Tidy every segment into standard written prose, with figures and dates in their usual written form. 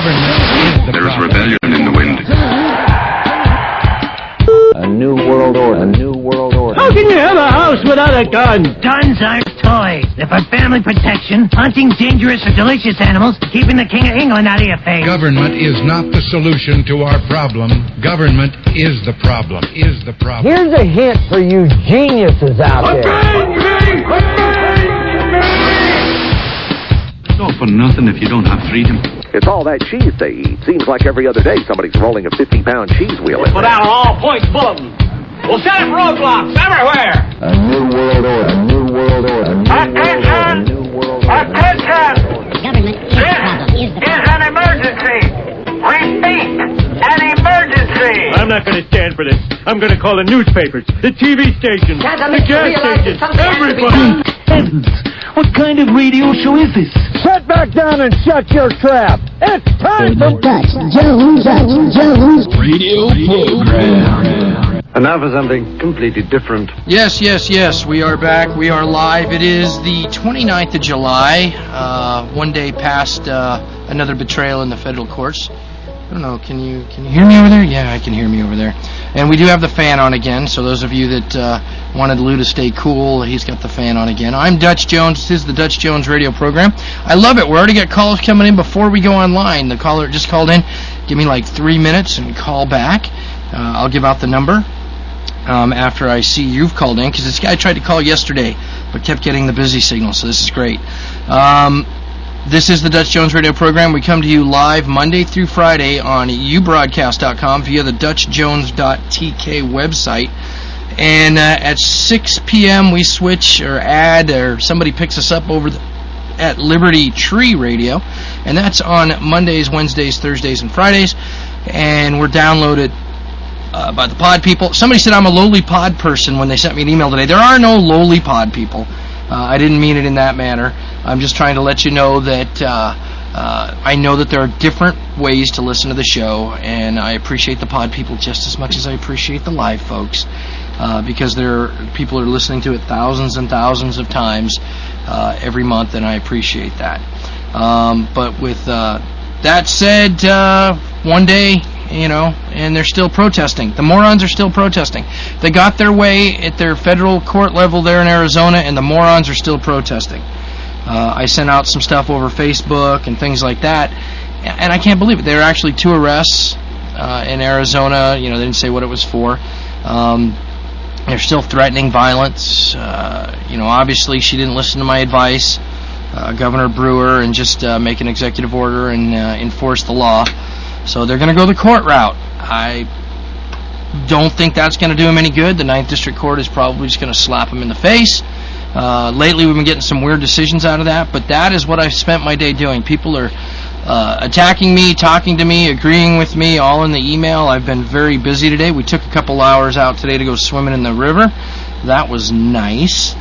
Government is the There is problem. rebellion in the wind. A new world order. A new world order. How can you have a house without a gun? Guns are toys. They're for family protection, hunting dangerous or delicious animals, keeping the King of England out of your face. Government is not the solution to our problem. Government is the problem. Is the problem. Here's a hint for you geniuses out there. It's all for nothing if you don't have freedom. It's all that cheese they eat. Seems like every other day somebody's rolling a 50-pound cheese wheel in Put there. out an all-points bulletin. We'll set up roadblocks everywhere. A new world order. A new world order. A new world order. A new world order. Attention! Government is the problem. Is an emergency. Repeat, an emergency. I'm not going to stand for this. I'm going to call the newspapers, the TV stations, the gas stations, everybody. Heavens, what kind of radio show is this? Sit back down and shut your trap. It's time for Dutch Jones. Radio program. And now for something completely different. Yes, we are back. We are live. It is the 29th of July, one day past another betrayal in the federal courts. I don't know, can you hear me over there? Yeah, I can hear me over there. And we do have the fan on again, so those of you that wanted Lou to stay cool, he's got the fan on again. I'm Dutch Jones. This is the Dutch Jones radio program. I love it. We already got calls coming in before we go online. The caller just called in. Give me like 3 minutes and call back. I'll give out the number after I see you've called in, because this guy tried to call yesterday but kept getting the busy signal, so this is great. This is the Dutch Jones radio program. We come to you live Monday through Friday on ubroadcast.com via the dutchjones.tk website. And at 6 p.m. we switch or somebody picks us up over at Liberty Tree Radio. And that's on Mondays, Wednesdays, Thursdays, and Fridays. And we're downloaded by the pod people. Somebody said I'm a lowly pod person when they sent me an email today. There are no lowly pod people. I didn't mean it in that manner. I'm just trying to let you know that I know that there are different ways to listen to the show, and I appreciate the pod people just as much as I appreciate the live folks, because people are listening to it thousands and thousands of times every month, and I appreciate that. But with that said, one day, and they're still protesting. The morons are still protesting. They got their way at their federal court level there in Arizona, and the morons are still protesting. I sent out some stuff over Facebook and things like that, and I can't believe it. There are actually 2 arrests in Arizona. They didn't say what it was for. They're still threatening violence. Obviously she didn't listen to my advice, Governor Brewer, and just make an executive order and enforce the law. So they're going to go the court route. I don't think that's going to do them any good. The 9th District Court is probably just going to slap them in the face. Lately we've been getting some weird decisions out of that, but that is what I've spent my day doing. People are attacking me, talking to me, agreeing with me, all in the email. I've been very busy today. We took a couple hours out today to go swimming in the river. That was nice.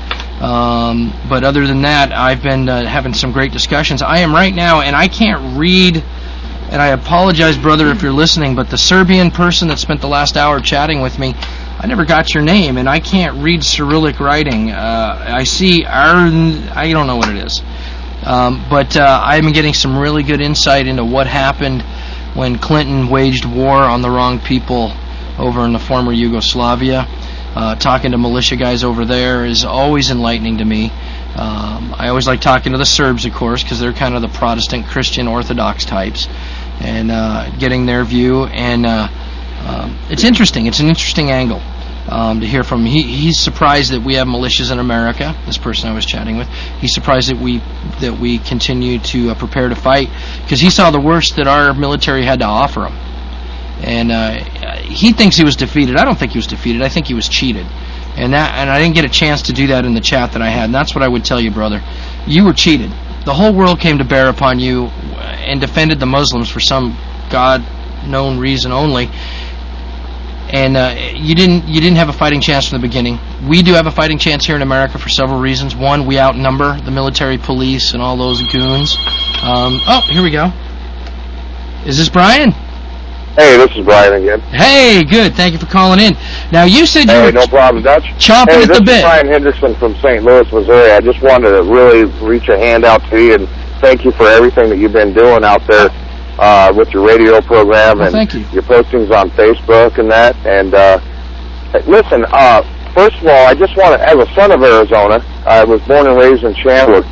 But other than that, I've been having some great discussions. I am right now, and I can't read... And I apologize, brother, if you're listening, but the Serbian person that spent the last hour chatting with me, I never got your name, and I can't read Cyrillic writing. I see I don't know what it is. But I've been getting some really good insight into what happened when Clinton waged war on the wrong people over in the former Yugoslavia. Talking to militia guys over there is always enlightening to me. I always like talking to the Serbs, of course, because they're kind of the Protestant Christian Orthodox types, and getting their view. And it's interesting. It's an interesting angle to hear from. He's surprised that we have militias in America. This person I was chatting with, he's surprised that we continue to prepare to fight, because he saw the worst that our military had to offer him. And he thinks he was defeated. I don't think he was defeated. I think he was cheated. And I didn't get a chance to do that in the chat that I had. And that's what I would tell you, brother. You were cheated. The whole world came to bear upon you and defended the Muslims for some God-known reason only. And you didn't have a fighting chance from the beginning. We do have a fighting chance here in America for several reasons. One, we outnumber the military police and all those goons. Oh, here we go. Is this Brian? Hey, this is Brian again. Hey, good. Thank you for calling in. Now, you said you were no problem, Dutch. Chomping at the bit. This is Brian Henderson from St. Louis, Missouri. I just wanted to really reach a hand out to you and thank you for everything that you've been doing out there with your radio program and thank you. Your postings on Facebook and that. And listen, first of all, I just want to, as a son of Arizona, I was born and raised in Chandler.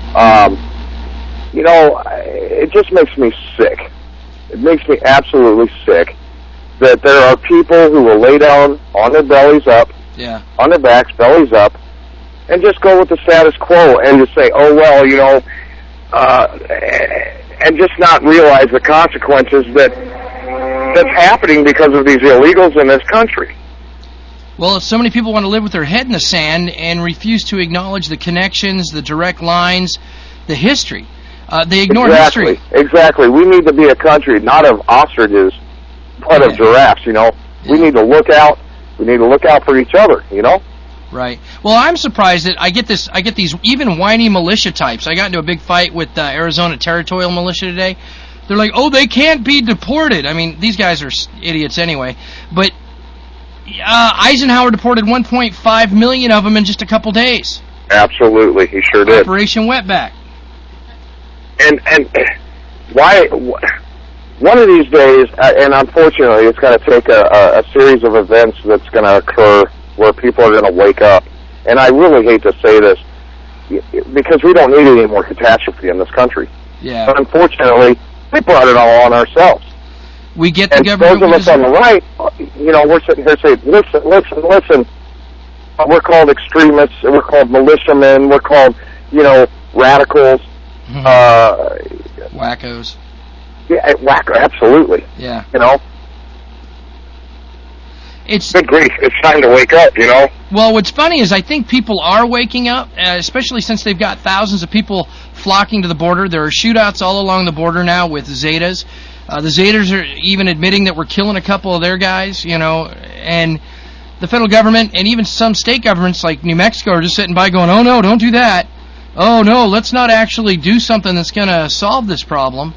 You know, it just makes me sick. It makes me absolutely sick that there are people who will lay down on their bellies up, on their backs, bellies up, and just go with the status quo and just say, oh, well, you know, and just not realize the consequences that's happening because of these illegals in this country. Well, so many people want to live with their head in the sand and refuse to acknowledge the connections, the direct lines, the history. They ignore history. Exactly. We need to be a country not of ostriches, but of giraffes, you know. Yeah. We need to look out. We need to look out for each other, you know. Right. Well, I'm surprised that I get these even whiny militia types. I got into a big fight with Arizona Territorial Militia today. They're like, oh, they can't be deported. I mean, these guys are idiots anyway. But Eisenhower deported 1.5 million of them in just a couple days. Absolutely, he sure did. Operation Wetback. And why? One of these days, and unfortunately, it's going to take a series of events that's going to occur where people are going to wake up. And I really hate to say this, because we don't need any more catastrophe in this country. Yeah. But unfortunately, we brought it all on ourselves. We get the government. Those of us on the right, you know, we're sitting here saying, listen. We're called extremists, we're called militiamen, we're called, you know, radicals. Wackos. Yeah, wacko, absolutely. Yeah. You know? It's good grief. It's time to wake up, you know? Well, what's funny is I think people are waking up, especially since they've got thousands of people flocking to the border. There are shootouts all along the border now with Zetas. The Zetas are even admitting that we're killing a couple of their guys, you know, and the federal government and even some state governments like New Mexico are just sitting by going, oh, no, don't do that. Oh, no, let's not actually do something that's going to solve this problem.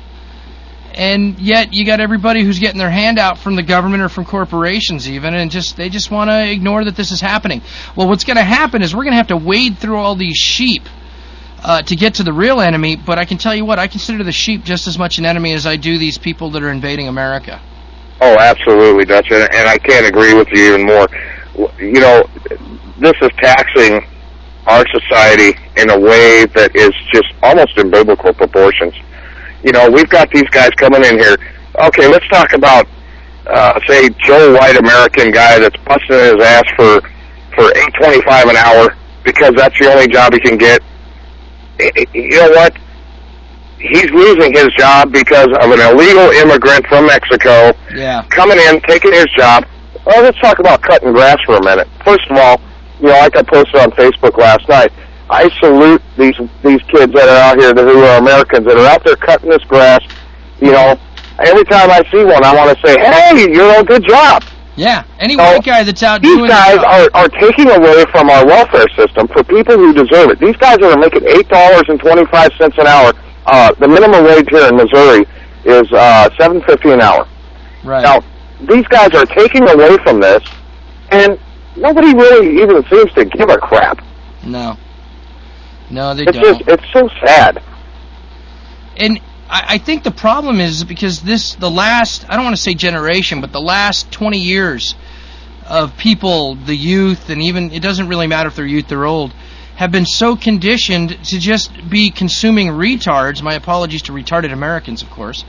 And yet you got everybody who's getting their hand out from the government or from corporations even, and they just want to ignore that this is happening. Well, what's going to happen is we're going to have to wade through all these sheep to get to the real enemy, but I can tell you what, I consider the sheep just as much an enemy as I do these people that are invading America. Oh, absolutely, Dutch, and I can't agree with you even more. You know, this is taxing our society in a way that is just almost in biblical proportions. You know, we've got these guys coming in here. Okay, let's talk about, say, Joe White American guy that's busting his ass for $8.25 an hour because that's the only job he can get. You know what? He's losing his job because of an illegal immigrant from Mexico coming in, taking his job. Well, let's talk about cutting grass for a minute. First of all, you know, like I posted on Facebook last night, I salute these kids that are out here who are Americans that are out there cutting this grass. You know, every time I see one, I want to say, hey, you're doing a good job. Yeah, any white guy that's out doing these guys are taking away from our welfare system for people who deserve it. These guys are making $8.25 an hour. The minimum wage here in Missouri is $7.50 an hour. Right. Now, these guys are taking away from this, and nobody really even seems to give a crap. No, they don't. It's so sad. And I think the problem is because the last, I don't want to say generation, but the last 20 years of people, the youth, and even, it doesn't really matter if they're youth or old, have been so conditioned to just be consuming retards. My apologies to retarded Americans, of course.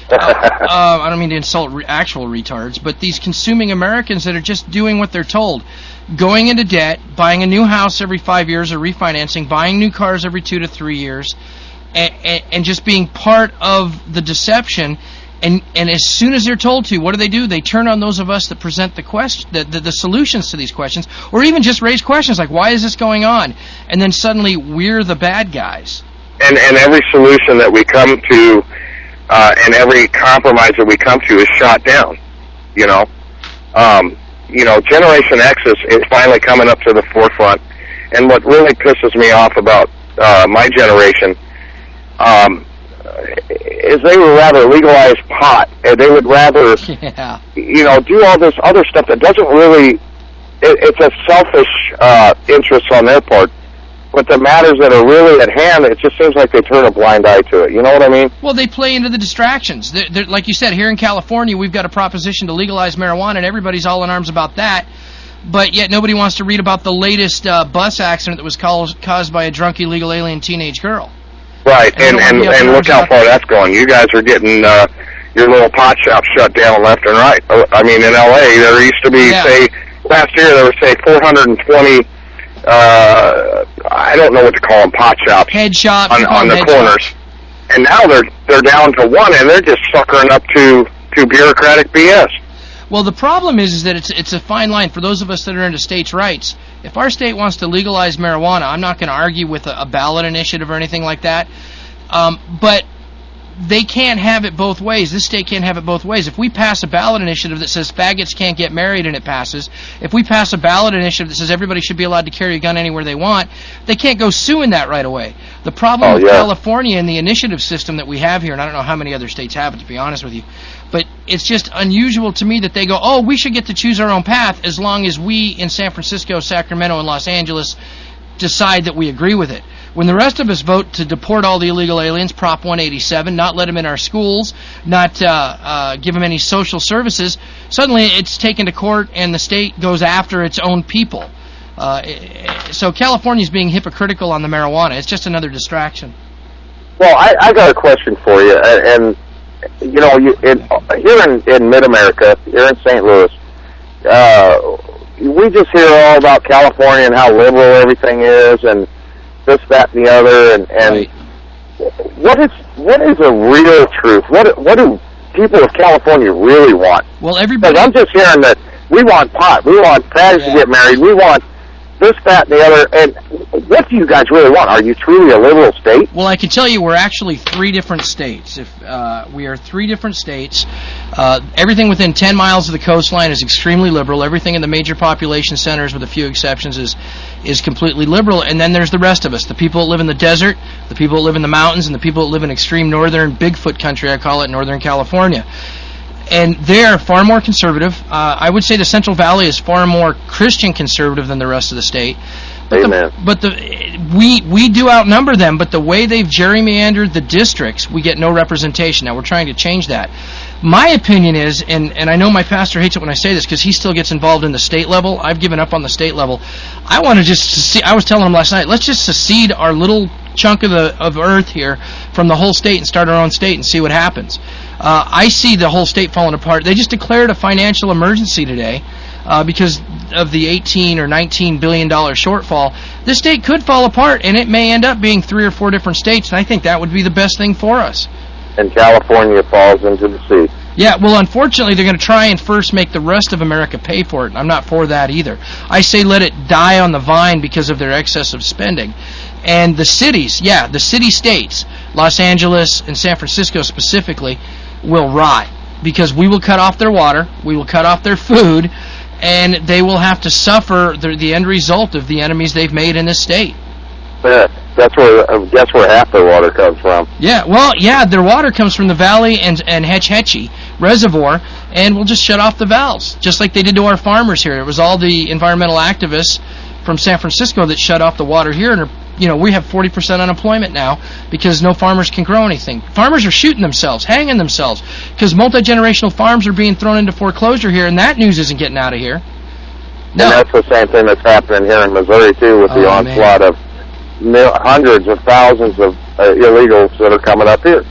I don't mean to insult actual retards, but these consuming Americans that are just doing what they're told. Going into debt, buying a new house every 5 years or refinancing, buying new cars every 2 to 3 years, and just being part of the deception. And as soon as they're told to, what do? They turn on those of us that present the solutions to these questions, or even just raise questions like, why is this going on? And then suddenly we're the bad guys. And every solution that we come to, and every compromise that we come to is shot down. You know, Generation X is finally coming up to the forefront. And what really pisses me off about my generation is they would rather legalize pot, and they would rather, do all this other stuff that doesn't really, it's a selfish interest on their part. But the matters that are really at hand, it just seems like they turn a blind eye to it. You know what I mean? Well, they play into the distractions. They're, like you said, here in California, we've got a proposition to legalize marijuana, and everybody's all in arms about that. But yet nobody wants to read about the latest bus accident that was caused by a drunk illegal alien teenage girl. Right, and look how far that's going. You guys are getting your little pot shop shut down left and right. I mean, in L.A., there used to be, say, last year there were, say, 420... I don't know what to call them, pot shops. Head shops. On the corners. Shops. And now they're down to one, and they're just suckering up to bureaucratic BS. Well, the problem is that it's a fine line for those of us that are into states' rights. If our state wants to legalize marijuana, I'm not going to argue with a ballot initiative or anything like that. But they can't have it both ways. This state can't have it both ways. If we pass a ballot initiative that says faggots can't get married and it passes, if we pass a ballot initiative that says everybody should be allowed to carry a gun anywhere they want, they can't go suing that right away. The problem with California and the initiative system that we have here, and I don't know how many other states have it, to be honest with you, but it's just unusual to me that they go, oh, we should get to choose our own path as long as we in San Francisco, Sacramento, and Los Angeles decide that we agree with it. When the rest of us vote to deport all the illegal aliens, Prop 187, not let them in our schools, not give them any social services, suddenly it's taken to court and the state goes after its own people. So California's being hypocritical on the marijuana. It's just another distraction. Well, I got a question for you. And you know, here in Mid-America, here in St. Louis, we just hear all about California and how liberal everything is and this, that, and the other, and right. what is a real truth? What do people of California really want? Well, everybody. Because I'm just hearing that we want pot, we want fags to get married, we want this, that, and the other. And what do you guys really want? Are you truly a liberal state? Well, I can tell you we're actually 3 different states. We are 3 different states. Everything within 10 miles of the coastline is extremely liberal. Everything in the major population centers, with a few exceptions, is completely liberal. And then there's the rest of us, the people that live in the desert, the people that live in the mountains, and the people that live in extreme northern Bigfoot country, I call it, Northern California. And they're far more conservative. I would say the Central Valley is far more Christian conservative than the rest of the state. Amen. We do outnumber them, but the way they've gerrymandered the districts, we get no representation. Now, we're trying to change that. My opinion is, and I know my pastor hates it when I say this because he still gets involved in the state level. I've given up on the state level. I want to just I was telling him last night, let's just secede our little chunk of earth here from the whole state and start our own state and see what happens. I see the whole state falling apart. They just declared a financial emergency today because of the $18 or $19 billion shortfall. This state could fall apart, and it may end up being 3 or 4 different states, and I think that would be the best thing for us. And California falls into the sea. Yeah, well, unfortunately, they're going to try and first make the rest of America pay for it, and I'm not for that either. I say let it die on the vine because of their excessive spending. And the cities, the city-states, Los Angeles and San Francisco specifically, will rot because we will cut off their water, we will cut off their food, and they will have to suffer the end result of the enemies they've made in this state. That's where half their water comes from. Yeah, well, their water comes from the valley and Hetch Hetchy Reservoir, and we'll just shut off the valves, just like they did to our farmers here. It was all the environmental activists from San Francisco that shut off the water here, and we have 40% unemployment now because no farmers can grow anything. Farmers are shooting themselves, hanging themselves, because multi-generational farms are being thrown into foreclosure here, and that news isn't getting out of here. No. And that's the same thing that's happening here in Missouri, too, with the onslaught of hundreds of thousands of illegals that are coming up here.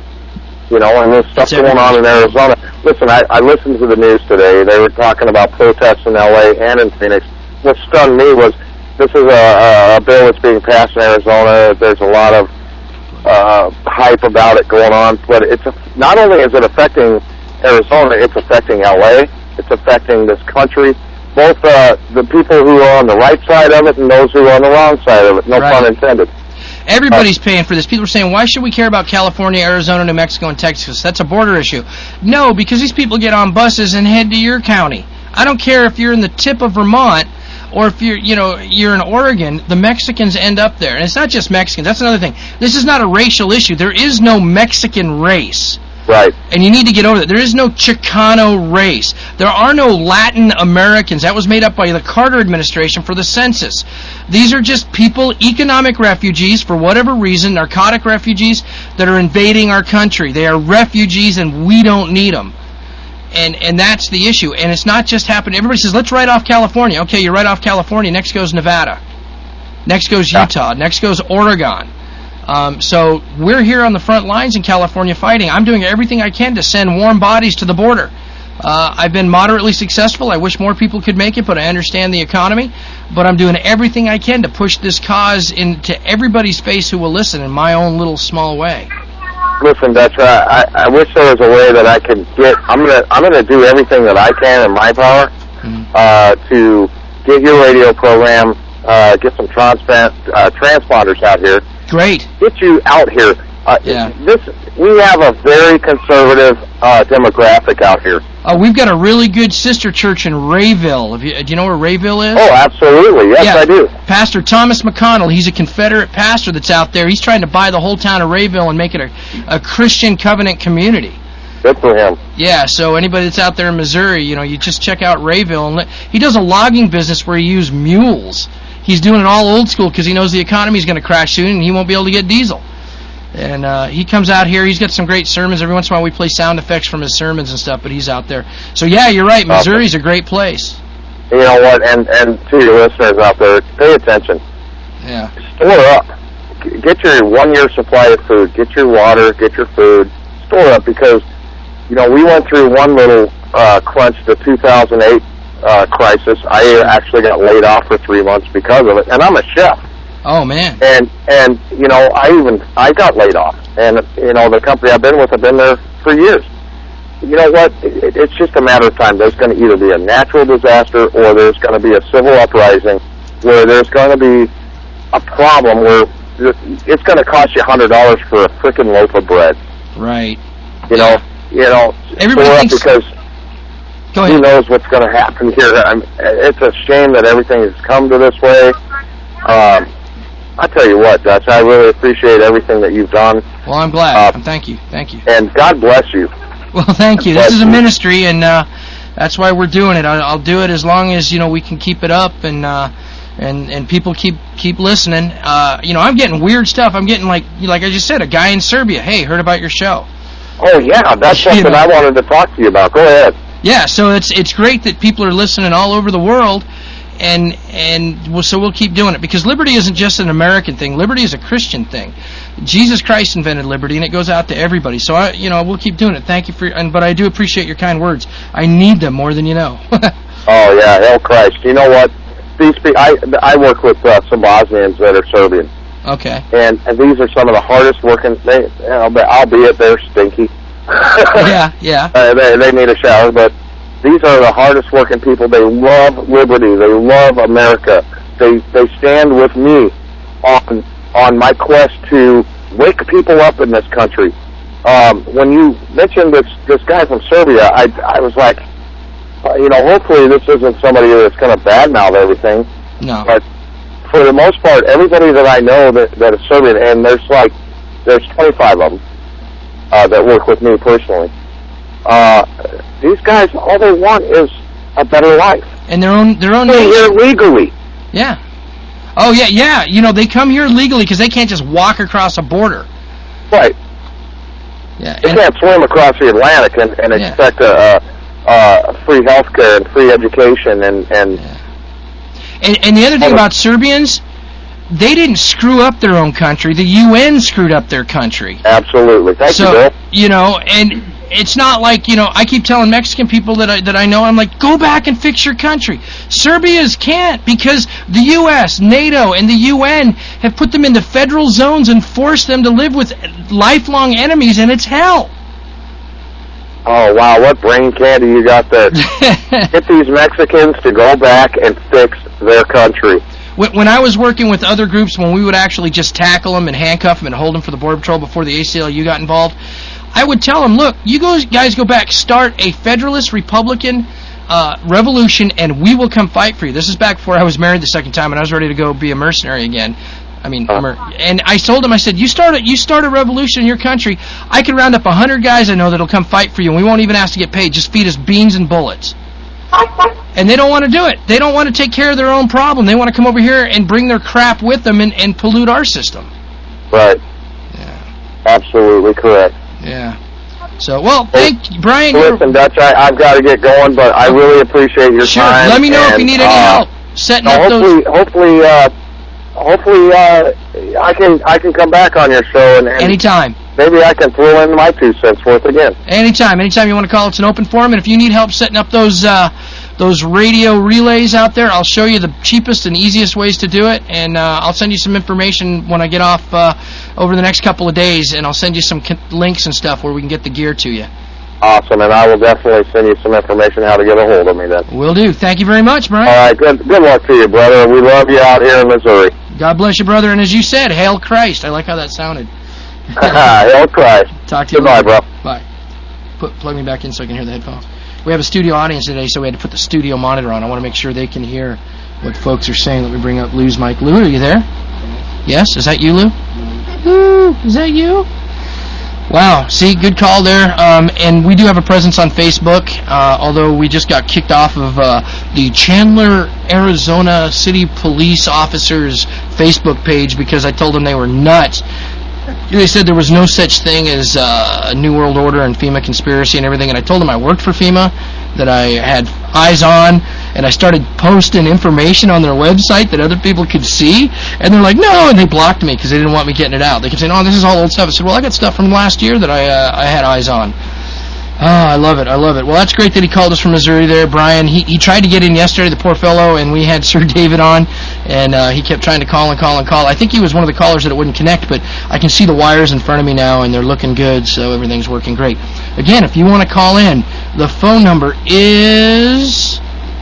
And there's stuff going on in Arizona. Listen, I listened to the news today. They were talking about protests in L.A. and in Phoenix. What stunned me was this is a bill that's being passed in Arizona. There's a lot of hype about it going on, but not only is it affecting Arizona, it's affecting L.A., it's affecting this country, both the people who are on the right side of it and those who are on the wrong side of it, no pun intended. Everybody's paying for this. People are saying, why should we care about California, Arizona, New Mexico, and Texas? That's a border issue. No, because these people get on buses and head to your county. I don't care if you're in the tip of Vermont or if you're in Oregon, the Mexicans end up there. And it's not just Mexicans. That's another thing. This is not a racial issue. There is no Mexican race. Right. And you need to get over that. There is no Chicano race. There are no Latin Americans. That was made up by the Carter administration for the census. These are just people, economic refugees, for whatever reason, narcotic refugees, that are invading our country. They are refugees, and we don't need them. And that's the issue. And it's not just happening. Everybody says, let's write off California. Okay, you write off California. Next goes Nevada. Next goes Utah. Next goes Oregon. So we're here on the front lines in California fighting. I'm doing everything I can to send warm bodies to the border. I've been moderately successful. I wish more people could make it, but I understand the economy. But I'm doing everything I can to push this cause into everybody's face who will listen in my own little small way. Listen, Dutch, I wish there was a way that I could get. I'm gonna do everything that I can in my power to get your radio program, get some transponders out here. Great. Get you out here. We have a very conservative demographic out here. We've got a really good sister church in Rayville. Do you know where Rayville is? Oh, absolutely. Yes, I do. Pastor Thomas McConnell, he's a Confederate pastor that's out there. He's trying to buy the whole town of Rayville and make it a Christian covenant community. Good for him. Yeah, so anybody that's out there in Missouri, you just check out Rayville. And he does a logging business where he uses mules. He's doing it all old school because he knows the economy is going to crash soon and he won't be able to get diesel. And he comes out here. He's got some great sermons. Every once in a while we play sound effects from his sermons and stuff, but he's out there. So, yeah, you're right. Missouri's a great place. You know what? And to your listeners out there, pay attention. Yeah. Store up. Get your 1-year supply of food. Get your water. Get your food. Store up because, we went through one little crunch, the 2008 crisis. I actually got laid off for 3 months because of it, and I'm a chef. Oh man! And I got laid off, and the company I've been with, I've been there for years. You know what? It's just a matter of time. There's going to either be a natural disaster or there's going to be a civil uprising where there's going to be a problem where it's going to cost you $100 for a frickin' loaf of bread. Right. Everybody thinks because. Who knows what's going to happen here? It's a shame that everything has come to this way. I tell you what, Dutch, I really appreciate everything that you've done. Well, I'm glad. Thank you. And God bless you. Well, thank you. This is a ministry, and that's why we're doing it. I'll do it as long as we can keep it up, and people keep listening. I'm getting weird stuff. I'm getting like I just said, a guy in Serbia. Hey, heard about your show. Oh yeah, that's something I wanted to talk to you about. Go ahead. Yeah, so it's great that people are listening all over the world, and so we'll keep doing it because liberty isn't just an American thing. Liberty is a Christian thing. Jesus Christ invented liberty, and it goes out to everybody. So we'll keep doing it. Thank you but I do appreciate your kind words. I need them more than you know. Oh yeah, hell Christ! You know what? These I work with some Bosnians that are Serbian. Okay. And these are some of the hardest working. Albeit they're stinky. Yeah. They need a shower, but these are the hardest working people. They love liberty. They love America. They stand with me on my quest to wake people up in this country. When you mentioned this guy from Serbia, I was like, hopefully this isn't somebody that's going to badmouth everything. No. But for the most part, everybody that I know that is Serbian, and there's 25 of them. That work with me personally. These guys, all they want is a better life. And their own They're here legally. Yeah. Oh yeah. They come here legally because they can't just walk across a border. Right. Yeah. They can't swim across the Atlantic and expect a free health care and free education and the other thing about Serbians, they didn't screw up their own country. The UN screwed up their country. Absolutely. Thank you, Bill. And it's not like, I keep telling Mexican people that I know, I'm like, go back and fix your country. Serbians can't because the U.S., NATO, and the UN have put them into federal zones and forced them to live with lifelong enemies, and it's hell. Oh, wow, what brain candy you got there. Get these Mexicans to go back and fix their country. When I was working with other groups, when we would actually just tackle them and handcuff them and hold them for the Border Patrol before the ACLU got involved, I would tell them, look, you guys go back, start a Federalist Republican revolution, and we will come fight for you. This is back before I was married the second time and I was ready to go be a mercenary again. I mean, and I told him, I said, you start a revolution in your country, I can round up 100 guys I know that'll come fight for you, and we won't even ask to get paid. Just feed us beans and bullets. And they don't want to do it. They don't want to take care of their own problem. They want to come over here and bring their crap with them and pollute our system. Right. Yeah. Absolutely correct. Yeah. So, well, thank you, Brian. Listen, Dutch, I've got to get going, but I really appreciate your time. Sure. Let me know if you need any help setting up those. Hopefully, I can come back on your show and anytime. Maybe I can throw in my 2 cents worth again. Anytime you want to call, it's an open forum. And if you need help setting up those radio relays out there, I'll show you the cheapest and easiest ways to do it. And I'll send you some information when I get off over the next couple of days, and I'll send you some links and stuff where we can get the gear to you. Awesome, and I will definitely send you some information how to get a hold of me then. Will do. Thank you very much, Brian. All right, good luck to you, brother. We love you out here in Missouri. God bless you, brother. And as you said, Hail Christ. I like how that sounded. Hail Christ. Talk to you Goodbye, later. bro. Bye. Plug me back in so I can hear the headphones. We have a studio audience today, so we had to put the studio monitor on. I want to make sure they can hear what folks are saying. Let me bring up Lou's mic. Lou, are you there? Yes? Is that you, Lou? Lou, is that you? Wow. See, good call there. And we do have a presence on Facebook, although we just got kicked off of the Chandler, Arizona City Police Officers Facebook page because I told them they were nuts. They said there was no such thing as a New World Order and FEMA conspiracy and everything, and I told them I worked for FEMA, that I had eyes on, and I started posting information on their website that other people could see, and they're like, no, and they blocked me because they didn't want me getting it out. They kept saying, oh, this is all old stuff. I said, well, I got stuff from last year that I had eyes on. Oh, I love it. Well, that's great that he called us from Missouri there, Brian. He tried to get in yesterday, the poor fellow, and we had Sir David on, and he kept trying to call. I think he was one of the callers that it wouldn't connect, but I can see the wires in front of me now, and they're looking good, so everything's working great. Again, if you want to call in, the phone number is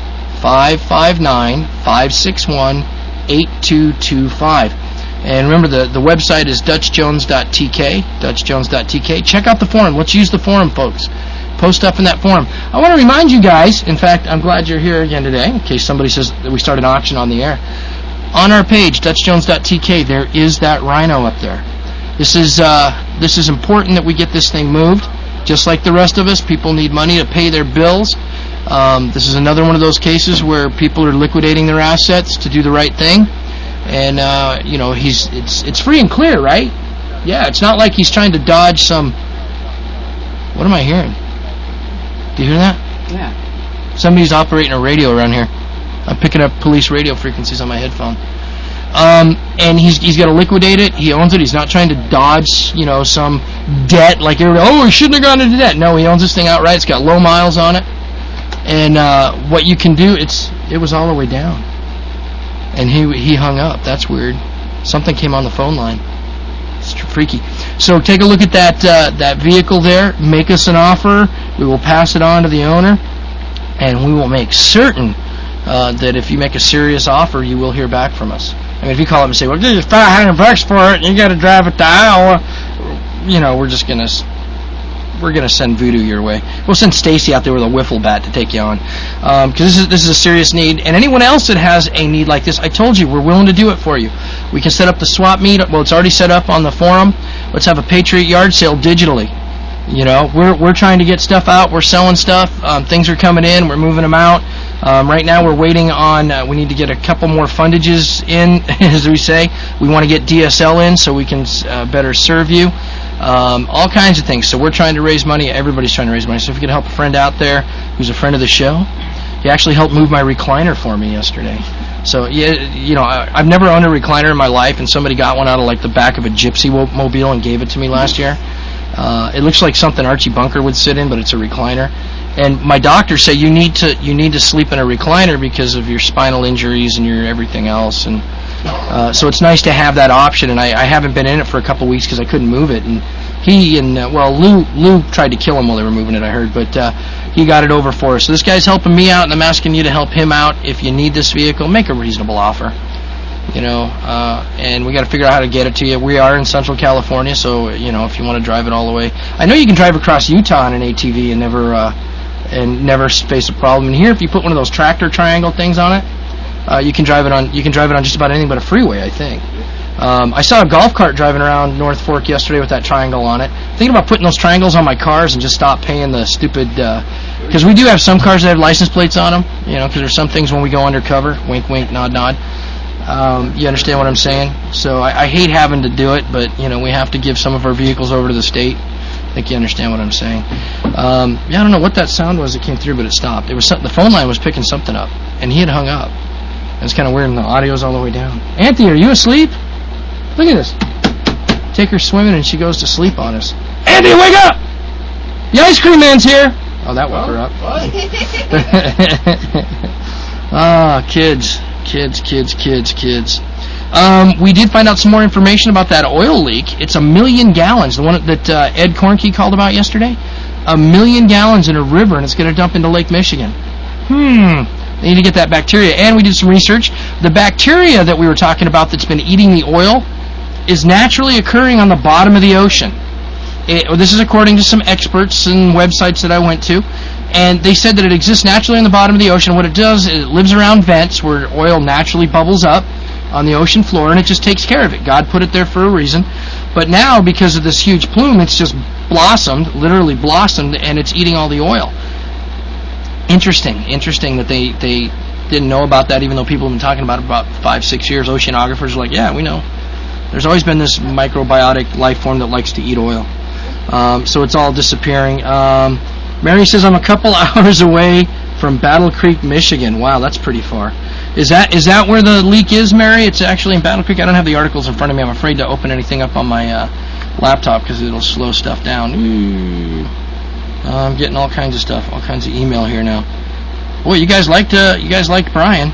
559-561-8225. And remember, the website is dutchjones.tk, Check out the forum. Let's use the forum, folks. Post stuff in that forum. I want to remind you guys, in fact, I'm glad you're here again today, in case somebody says that we start an auction on the air. On our page, dutchjones.tk, there is that rhino up there. This is important that we get this thing moved. Just like the rest of us, people need money to pay their bills. This is another one of those cases where people are liquidating their assets to do the right thing. And, it's free and clear, right? Yeah, it's not like he's trying to dodge some... What am I hearing? Do you hear that? Yeah. Somebody's operating a radio around here. I'm picking up police radio frequencies on my headphone. And he's got to liquidate it. He owns it. He's not trying to dodge, some debt like everybody. Oh, he shouldn't have gone into debt. No, he owns this thing outright. It's got low miles on it. And what you can do, it was all the way down. And he hung up. That's weird. Something came on the phone line. It's freaky. So take a look at that vehicle there. Make us an offer. We will pass it on to the owner, and we will make certain that if you make a serious offer, you will hear back from us. I mean, if you call up and say, "Well, this is $500 for it, and you got to drive it to Iowa," we're gonna send Voodoo your way. We'll send Stacy out there with a wiffle bat to take you on, because this is a serious need. And anyone else that has a need like this, I told you, we're willing to do it for you. We can set up the swap meet. Well, it's already set up on the forum. Let's have a Patriot yard sale digitally. We're trying to get stuff out. We're selling stuff. Things are coming in. We're moving them out. Right now we're waiting on, we need to get a couple more fundages in, as we say. We want to get DSL in so we can better serve you. All kinds of things. So we're trying to raise money. Everybody's trying to raise money. So if you could help a friend out there who's a friend of the show. He actually helped move my recliner for me yesterday. So, I've never owned a recliner in my life, and somebody got one out of, the back of a gypsy mobile and gave it to me last year. It looks like something Archie Bunker would sit in, but it's a recliner. And my doctor said you need to sleep in a recliner because of your spinal injuries and your everything else. And so it's nice to have that option. And I haven't been in it for a couple weeks because I couldn't move it. And Lou tried to kill him while they were moving it, I heard, but he got it over for us. So this guy's helping me out, and I'm asking you to help him out. If you need this vehicle, make a reasonable offer. And we got to figure out how to get it to you. We are in Central California, so if you want to drive it all the way, I know you can drive across Utah on an ATV and never face a problem. And here, if you put one of those tractor triangle things on it, you can drive it on just about anything but a freeway, I think. I saw a golf cart driving around North Fork yesterday with that triangle on it. Thinking about putting those triangles on my cars and just stop paying the stupid, because we do have some cars that have license plates on them, because there's some things when we go undercover, wink, wink, nod, nod. You understand what I'm saying? So I hate having to do it, but, we have to give some of our vehicles over to the state. I think you understand what I'm saying. I don't know what that sound was that came through, but it stopped. It was something, the phone line was picking something up, and he had hung up. It's kind of weird, and the audio's all the way down. Anthony, are you asleep? Look at this. Take her swimming, and she goes to sleep on us. Anthony, wake up! The ice cream man's here! Oh, that woke her up. Kids. We did find out some more information about that oil leak. It's 1 million gallons, the one that Ed Kornke called about yesterday. 1 million gallons in a river, and it's going to dump into Lake Michigan. They need to get that bacteria. And we did some research. The bacteria that we were talking about that's been eating the oil is naturally occurring on the bottom of the ocean. This is according to some experts and websites that I went to. And they said that it exists naturally on the bottom of the ocean. What it does is it lives around vents where oil naturally bubbles up on the ocean floor, and it just takes care of it. God put it there for a reason. But now, because of this huge plume, it's just blossomed, literally blossomed, and it's eating all the oil. Interesting that they didn't know about that, even though people have been talking about it about 5-6 years. Oceanographers are like, yeah, we know. There's always been this microbiotic life form that likes to eat oil. So it's all disappearing. Mary says, I'm a couple hours away from Battle Creek, Michigan. Wow, that's pretty far. Is that where the leak is, Mary? It's actually in Battle Creek. I don't have the articles in front of me. I'm afraid to open anything up on my laptop because it'll slow stuff down. I'm getting all kinds of stuff, all kinds of email here now. Boy, you guys liked Brian.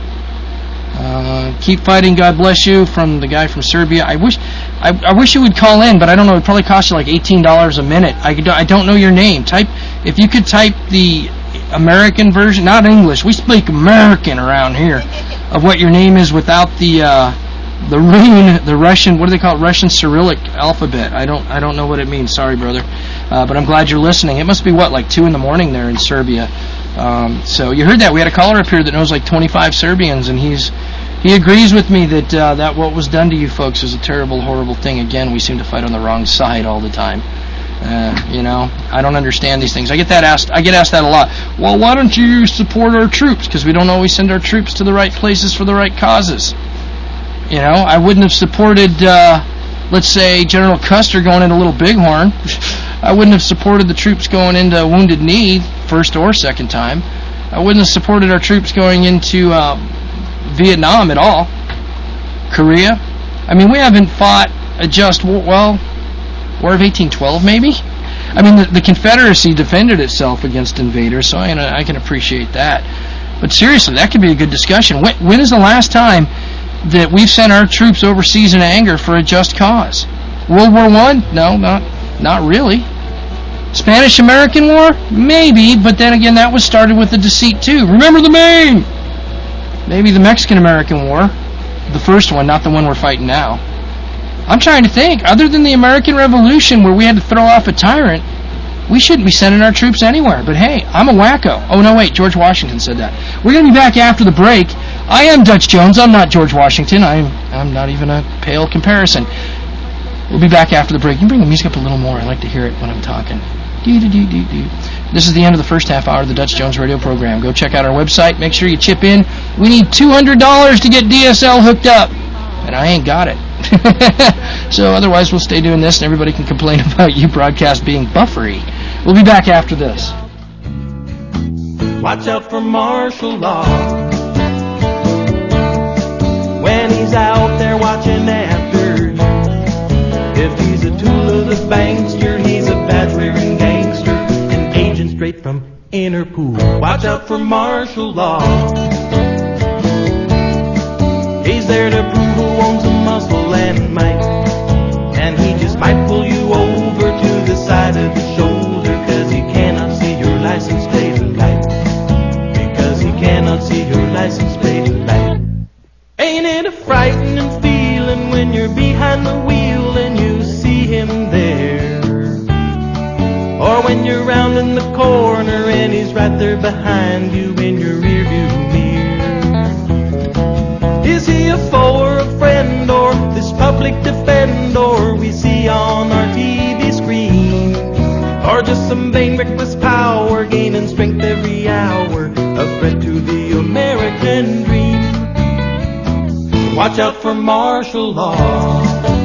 Keep fighting, God bless you, from the guy from Serbia. I wish you would call in, but I don't know. It probably costs you like $18 a minute. I don't know your name. If you could type the American version, not English. We speak American around here, of what your name is without the Russian. What do they call it? Russian Cyrillic alphabet. I don't know what it means. Sorry, brother. But I'm glad you're listening. It must be like 2 in the morning there in Serbia. So you heard that. We had a caller up here that knows like 25 Serbians, and he agrees with me that what was done to you folks is a terrible, horrible thing. Again, we seem to fight on the wrong side all the time. I don't understand these things. I get asked that a lot. Well, why don't you support our troops? Because we don't always send our troops to the right places for the right causes. I wouldn't have supported, let's say, General Custer going into Little Bighorn. I wouldn't have supported the troops going into Wounded Knee, first or second time. I wouldn't have supported our troops going into Vietnam at all. Korea. I mean, we haven't fought War of 1812, maybe? I mean, the Confederacy defended itself against invaders, so I can appreciate that. But seriously, that could be a good discussion. When is the last time that we've sent our troops overseas in anger for a just cause? World War I? No, not really. Spanish-American War? Maybe, but then again, that was started with a deceit too. Remember the Maine! Maybe the Mexican-American War. The first one, not the one we're fighting now. I'm trying to think. Other than the American Revolution, where we had to throw off a tyrant, we shouldn't be sending our troops anywhere. But hey, I'm a wacko. Oh, no, wait, George Washington said that. We're going to be back after the break. I am Dutch Jones. I'm not George Washington. I'm not even a pale comparison. We'll be back after the break. You can bring the music up a little more. I like to hear it when I'm talking. This is the end of the first half hour of the Dutch Jones radio program. Go check out our website. Make sure you chip in. We need $200 to get DSL hooked up. And I ain't got it. So otherwise we'll stay doing this and everybody can complain about you broadcast being buffery. We'll be back after this. Watch out for martial law when he's out there watching after you. If he's a tool of the bankster, he's a badge-wearing gangster, an agent straight from Interpol. Watch out for martial law. He's there to prove who owns the muscle and might, and he just might pull you over to the side of the shoulder, cause he cannot see your license plate of light. Because he cannot see your license plate of light. Ain't it a frightening feeling when you're behind the wheel and you see him there? Or when you're rounding the corner and he's right there behind you in your rearview mirror? Is he a foe or a friend, or this public defender we see on our TV screen, or just some vain reckless power gaining strength every hour, a threat to the American dream. Watch out for martial law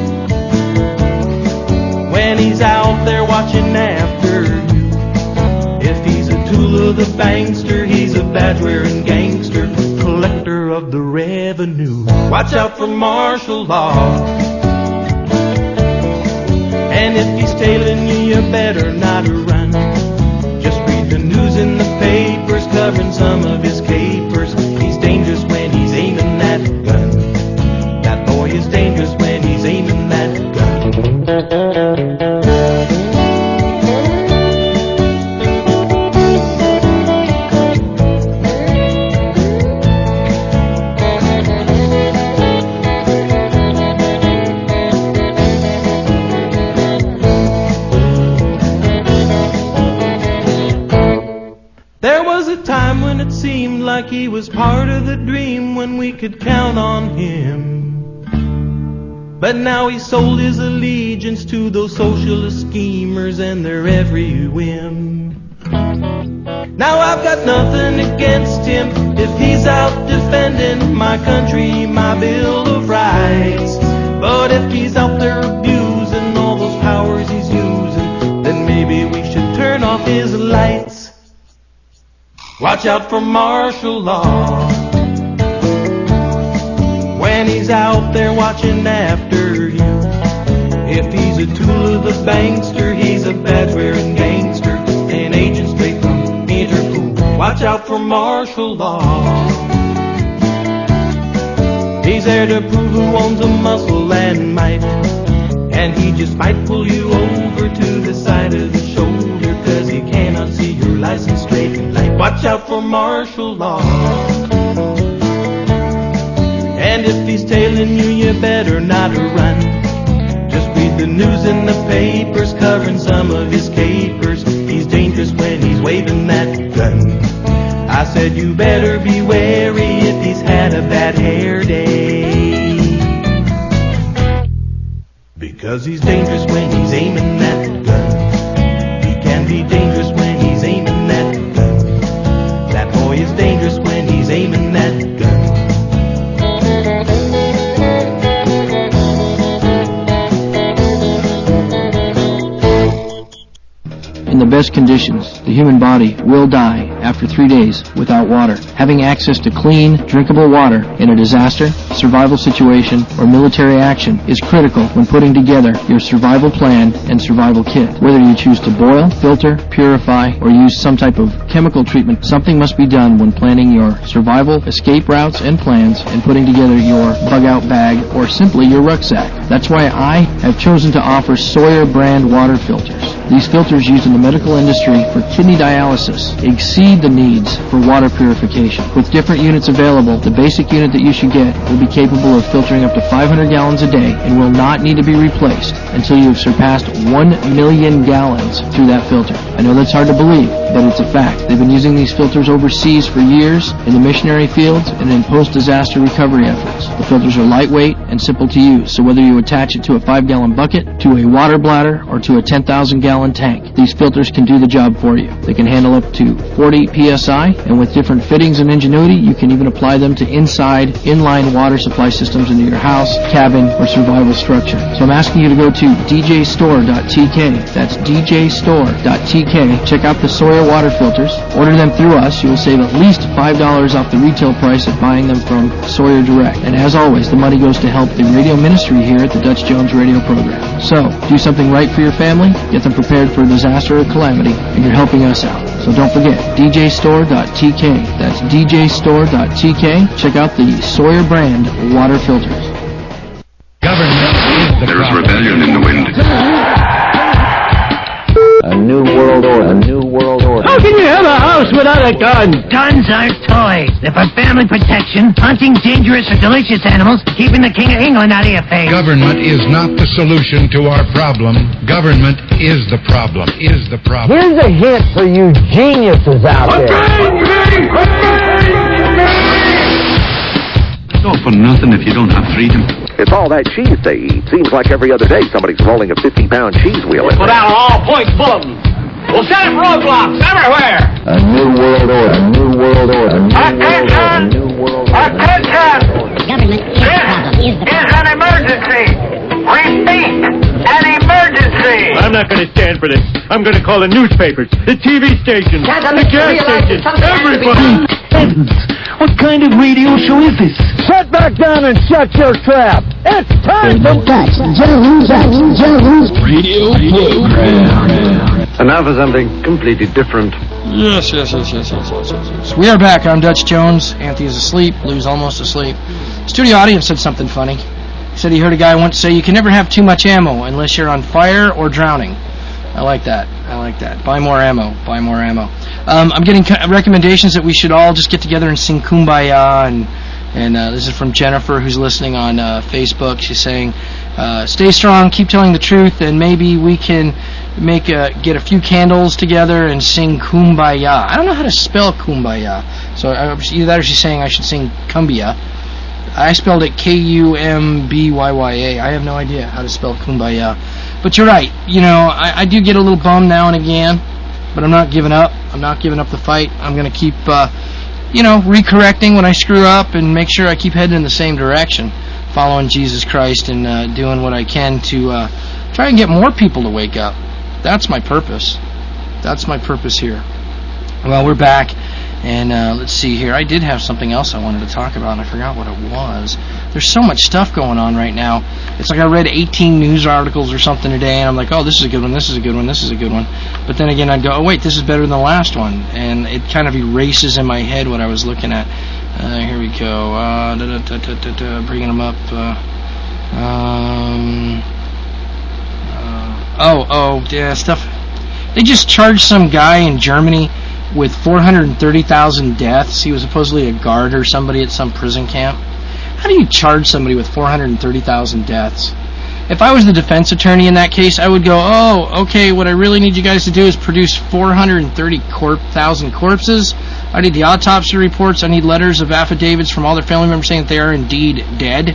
when he's out there watching after you. If he's a tool of the bankster, he's a badge-wearing gangster, collector of the revenue. Watch out for martial law, and if he's tailing you, you better not run. Just read the news in the papers covering some of his capers. He's dangerous when he's aiming that gun. That boy is dangerous when he's aiming that gun. Like he was part of the dream when we could count on him. But now he sold his allegiance to those socialist schemers and their every whim. Now I've got nothing against him if he's out defending my country, my Bill of Rights. But if he's out there abusing all those powers he's using, then maybe we should turn off his lights. Watch out for martial law when he's out there watching after you. If he's a tool of the bankster, he's a badge-wearing gangster, an agent straight from Interpol. Watch out for martial law. He's there to prove who owns a muscle and might, and he just might pull you over to the side of the shoulder, 'cause he cannot see your license plate and light. Watch out for martial law, and if he's tailing you, you better not run. Just read the news in the papers covering some of his capers. He's dangerous when he's waving that gun. I said you better be wary if he's had a bad hair day, because he's dangerous when he's aiming that gun. He can be dangerous when he's aiming that gun. That boy is dangerous when he's aiming that gun. In the best conditions, the human body will die after 3 days without water. Having access to clean, drinkable water in a disaster, survival situation, or military action is critical when putting together your survival plan and survival kit. Whether you choose to boil, filter, purify, or use some type of chemical treatment, something must be done when planning your survival, escape routes, and plans, and putting together your bug-out bag or simply your rucksack. That's why I have chosen to offer Sawyer brand water filters. These filters used in the medical industry for kidney dialysis exceed the needs for water purification. With different units available, the basic unit that you should get will be capable of filtering up to 500 gallons a day and will not need to be replaced until you have surpassed 1 million gallons through that filter. I know that's hard to believe, but it's a fact. They've been using these filters overseas for years in the missionary fields and in post-disaster recovery efforts. The filters are lightweight and simple to use, so whether you attach it to a 5-gallon bucket, to a water bladder, or to a 10,000-gallon tank, these filters can do the job for you. They can handle up to 40 psi, and with different fittings and ingenuity, you can even apply them to inside, inline water supply systems into your house, cabin, or survival structure. So I'm asking you to go to djstore.tk. That's djstore.tk. Check out the Sawyer water filters. Order them through us. You will save at least $5 off the retail price of buying them from Sawyer Direct. And as always, the money goes to help the radio ministry here at the Dutch Jones radio program. So, do something right for your family, get them prepared for a disaster or calamity, and you're helping us out. So don't forget, djstore.tk. That's djstore.tk. Check out the Sawyer brand water filters. Government is the There is problem. rebellion in the wind. A new world order. A new world order. How can you have a house without a gun? Guns aren't toys. They're for family protection, hunting dangerous or delicious animals, keeping the King of England out of your face. Government is not the solution to our problem. Government is the problem. Is the problem. Here's a hint for you geniuses out there. It's all for nothing if you don't have freedom. It's all that cheese they eat. Seems like every other day somebody's rolling a 50-pound cheese wheel in Put there. out on all points bulletin. We'll set up roadblocks everywhere. A new world order. A new world order. A new world order. A new world order. Government is Attention! the problem. This is an emergency. Repeat, an emergency. I'm not going to stand for this. I'm going to call the newspapers, the TV stations, the gas stations, everybody. Heavens! What kind of radio show is this? Sit back down and shut your trap. It's time to catch Jones. Radio program. And now for something completely different. Yes. We are back. I'm Dutch Jones. Anthony is asleep. Lou's almost asleep. Studio audience said something funny. He said he heard a guy once say, you can never have too much ammo unless you're on fire or drowning. I like that. Buy more ammo. I'm getting recommendations that we should all just get together and sing Kumbaya. And this is from Jennifer, who's listening on Facebook. She's saying, stay strong, keep telling the truth, and maybe we can get a few candles together and sing Kumbaya. I don't know how to spell Kumbaya. So either that or she's saying I should sing Kumbaya. I spelled it Kumbya. I have no idea how to spell Kumbaya. But you're right. You know, I do get a little bummed now and again, but I'm not giving up. I'm not giving up the fight. I'm going to keep, recorrecting when I screw up and make sure I keep heading in the same direction, following Jesus Christ and doing what I can to try and get more people to wake up. That's my purpose. That's my purpose here. Well, we're back. And let's see here. I did have something else I wanted to talk about, and I forgot what it was. There's so much stuff going on right now. It's like I read 18 news articles or something today, and I'm like, oh, this is a good one, this is a good one, this is a good one. But then again, I'd go, oh, wait, this is better than the last one. And it kind of erases in my head what I was looking at. Here we go. Bringing them up. Stuff. They just charged some guy in Germany with 430,000 deaths. He was supposedly a guard or somebody at some prison camp. How do you charge somebody with 430,000 deaths? If I was the defense attorney in that case, I would go, oh, okay, what I really need you guys to do is produce 430,000 corpses. I need the autopsy reports. I need letters of affidavits from all their family members saying that they are indeed dead.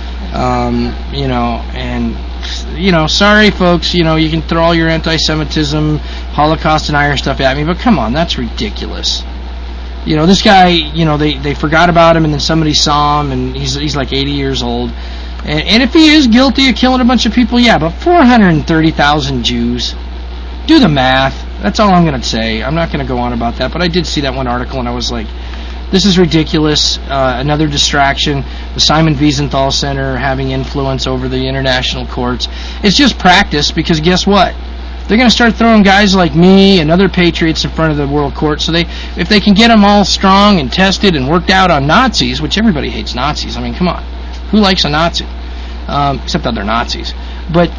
Sorry, folks, you can throw all your anti-Semitism, Holocaust denier stuff at me, but come on, that's ridiculous. This guy, they forgot about him, and then somebody saw him, and he's like 80 years old. And if he is guilty of killing a bunch of people, yeah, but 430,000 Jews. Do the math. That's all I'm going to say. I'm not going to go on about that, but I did see that one article, and I was like, this is ridiculous. Another distraction. The Simon Wiesenthal Center having influence over the international courts. It's just practice, because guess what? They're going to start throwing guys like me and other patriots in front of the world court. So if they can get them all strong and tested and worked out on Nazis, which everybody hates Nazis. I mean, come on. Who likes a Nazi? Except that they're Nazis. But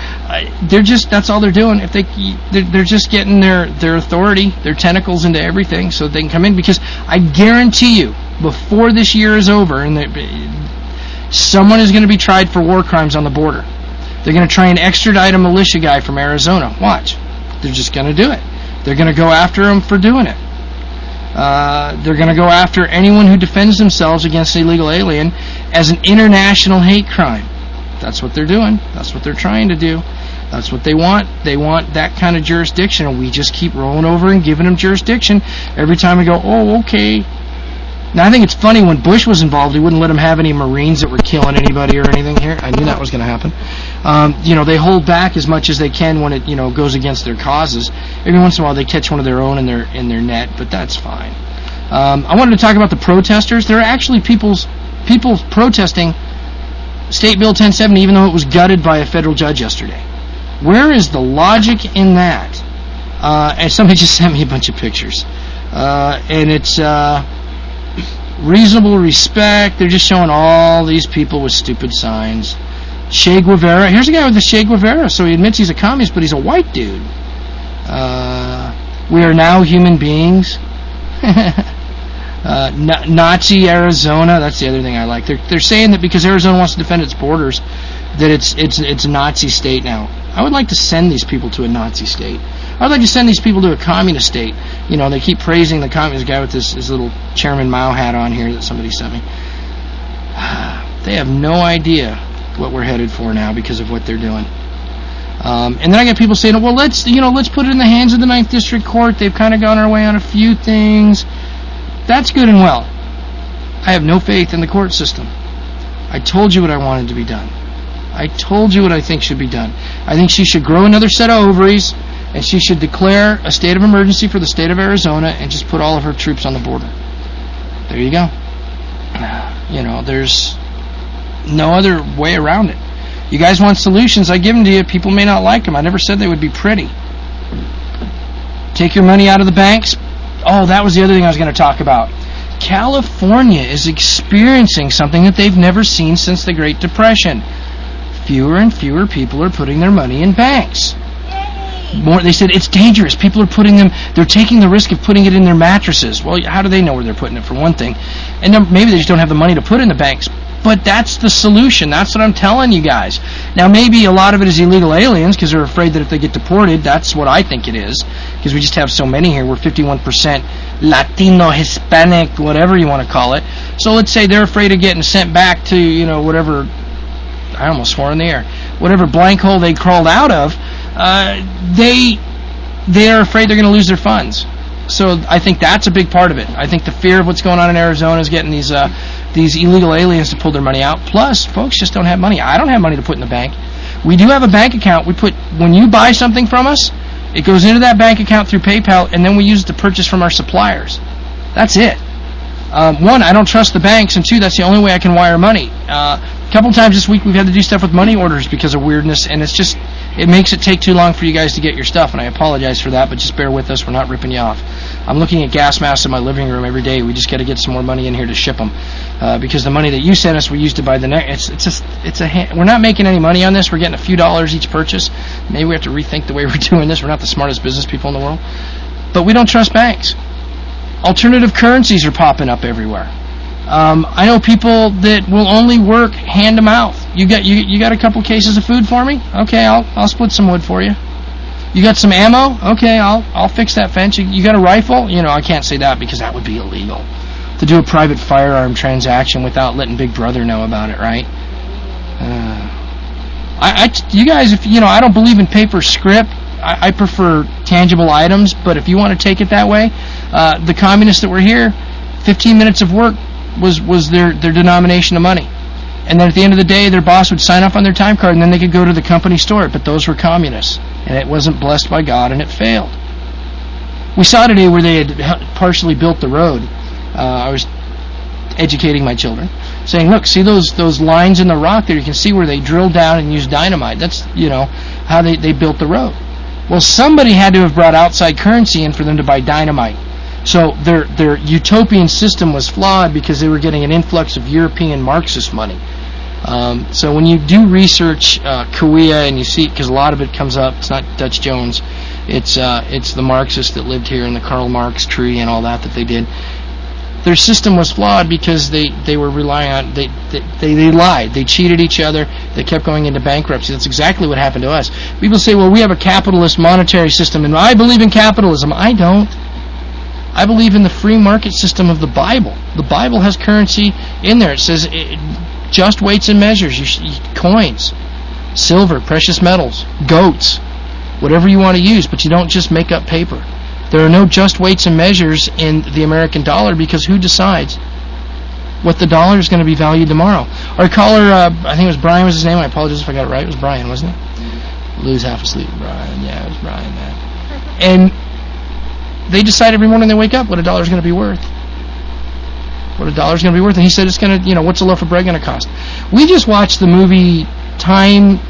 that's all they're doing. If they're just getting their authority, their tentacles into everything so they can come in. Because I guarantee you, before this year is over, someone is going to be tried for war crimes on the border. They're going to try and extradite a militia guy from Arizona. Watch. They're just going to do it. They're going to go after him for doing it. They're going to go after anyone who defends themselves against an illegal alien as an international hate crime. That's what they're doing. That's what they're trying to do. That's what they want. They want that kind of jurisdiction, and we just keep rolling over and giving them jurisdiction every time we go, oh, okay. Now, I think it's funny, when Bush was involved, he wouldn't let them have any Marines that were killing anybody or anything here. I knew that was going to happen. They hold back as much as they can when it, goes against their causes. Every once in a while, they catch one of their own in their net, but that's fine. I wanted to talk about the protesters. There are actually people protesting State Bill 1070, even though it was gutted by a federal judge yesterday. Where is the logic in that? And somebody just sent me a bunch of pictures. And it's reasonable respect. They're just showing all these people with stupid signs. Che Guevara. Here's a guy with the Che Guevara. So he admits he's a communist, but he's a white dude. We are now human beings. Nazi Arizona. That's the other thing I like. They're saying that because Arizona wants to defend its borders, that it's a Nazi state now. I would like to send these people to a Nazi state. I would like to send these people to a communist state. They keep praising the communist guy with his little Chairman Mao hat on here that somebody sent me. They have no idea what we're headed for now because of what they're doing. And then I get people saying, well, let's put it in the hands of the 9th District Court. They've kind of gone our way on a few things. That's good and well. I have no faith in the court system. I told you what I wanted to be done. I told you what I think should be done. I think she should grow another set of ovaries, and she should declare a state of emergency for the state of Arizona and just put all of her troops on the border. There you go. There's no other way around it. You guys want solutions, I give them to you. People may not like them. I never said they would be pretty. Take your money out of the banks. Oh, that was the other thing I was going to talk about. California is experiencing something that they've never seen since the Great Depression. Fewer and fewer people are putting their money in banks. They said it's dangerous. People are they're taking the risk of putting it in their mattresses. Well, how do they know where they're putting it, for one thing? And then maybe they just don't have the money to put in the banks. But that's the solution. That's what I'm telling you guys. Now, maybe a lot of it is illegal aliens because they're afraid that if they get deported, that's what I think it is. Because we just have so many here. We're 51% Latino, Hispanic, whatever you want to call it. So let's say they're afraid of getting sent back to, whatever, I almost swore in the air, whatever blank hole they crawled out of, they're afraid they're going to lose their funds. So I think that's a big part of it. I think the fear of what's going on in Arizona is getting these illegal aliens to pull their money out. Plus, folks just don't have money. I don't have money to put in the bank. We do have a bank account. When you buy something from us, it goes into that bank account through PayPal, and then we use it to purchase from our suppliers. That's it. One, I don't trust the banks, and two, that's the only way I can wire money. A couple times this week we've had to do stuff with money orders because of weirdness, and it makes it take too long for you guys to get your stuff, and I apologize for that, but just bear with us. We're not ripping you off. I'm looking at gas masks in my living room every day. We just got to get some more money in here to ship them because the money that you sent us we used to buy the next. We're not making any money on this. We're getting a few dollars each purchase. Maybe we have to rethink the way we're doing this. We're not the smartest business people in the world, but we don't trust banks. Alternative currencies are popping up everywhere. I know people that will only work hand to mouth. You got a couple cases of food for me? Okay, I'll split some wood for you. You got some ammo? Okay, I'll fix that fence. You got a rifle? I can't say that because that would be illegal to do a private firearm transaction without letting Big Brother know about it, right? You guys, I don't believe in paper script. I prefer tangible items, but if you want to take it that way, the communists that were here, 15 minutes of work was their denomination of money. And then at the end of the day, their boss would sign off on their time card, and then they could go to the company store. But those were communists, and it wasn't blessed by God, and it failed. We saw today where they had partially built the road. I was educating my children, saying, look, see those lines in the rock there? You can see where they drilled down and used dynamite. That's, how they built the road. Well, somebody had to have brought outside currency in for them to buy dynamite. So their utopian system was flawed because they were getting an influx of European Marxist money. So when you do research Cahuilla and you see, because a lot of it comes up, it's not Dutch Jones, it's the Marxists that lived here and the Karl Marx tree and all that they did. Their system was flawed because they were relying on, they lied, they cheated each other, they kept going into bankruptcy. That's exactly what happened to us. People say, well, we have a capitalist monetary system, and I believe in capitalism. I don't. I believe in the free market system of the Bible. The Bible has currency in there. It says just weights and measures. Coins, silver, precious metals, goats, whatever you want to use, but you don't just make up paper. There are no just weights and measures in the American dollar because who decides what the dollar is going to be valued tomorrow? Our caller, I think it was Brian was his name. I apologize if I got it right. It was Brian, wasn't it? Lose half asleep, Brian. Yeah, it was Brian, man. And they decide every morning they wake up what a dollar's going to be worth. What a dollar's going to be worth. And he said it's going to, what's a loaf of bread going to cost? We just watched the movie Time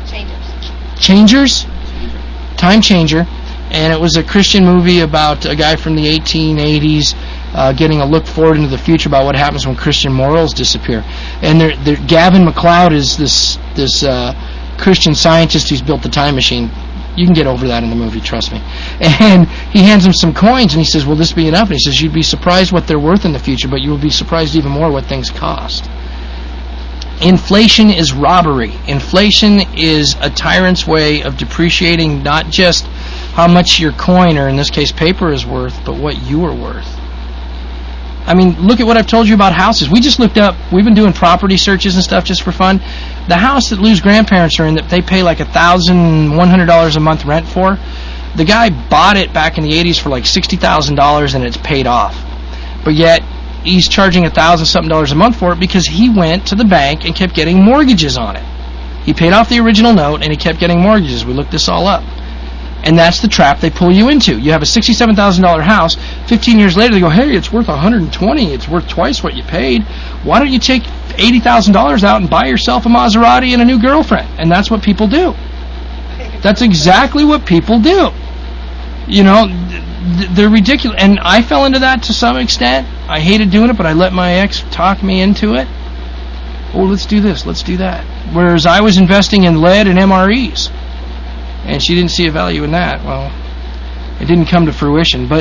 Changers? Time Changer. And it was a Christian movie about a guy from the 1880s getting a look forward into the future about what happens when Christian morals disappear. And Gavin MacLeod is this Christian scientist who's built the time machine. You can get over that in the movie, trust me. And he hands him some coins, and he says, will this be enough? And he says, you'd be surprised what they're worth in the future, but you will be surprised even more what things cost. Inflation is robbery. Inflation is a tyrant's way of depreciating not just how much your coin, or in this case paper, is worth, but what you are worth. I mean, look at what I've told you about houses. We just looked up, we've been doing property searches and stuff just for fun. The house that Lou's grandparents are in that they pay like $1,100 a month rent for, the guy bought it back in the 80s for like $60,000 and it's paid off. But yet, he's charging $1,000-something a month for it because he went to the bank and kept getting mortgages on it. He paid off the original note and he kept getting mortgages. We looked this all up. And that's the trap they pull you into. You have a $67,000 house. 15 years later, they go, hey, it's worth $120. It's worth twice what you paid. Why don't you take $80,000 out and buy yourself a Maserati and a new girlfriend? And that's what people do. That's exactly what people do. You know, they're ridiculous. And I fell into that to some extent. I hated doing it, but I let my ex talk me into it. Oh, let's do this, let's do that. Whereas I was investing in lead and MREs. And she didn't see a value in that. Well, it didn't come to fruition. But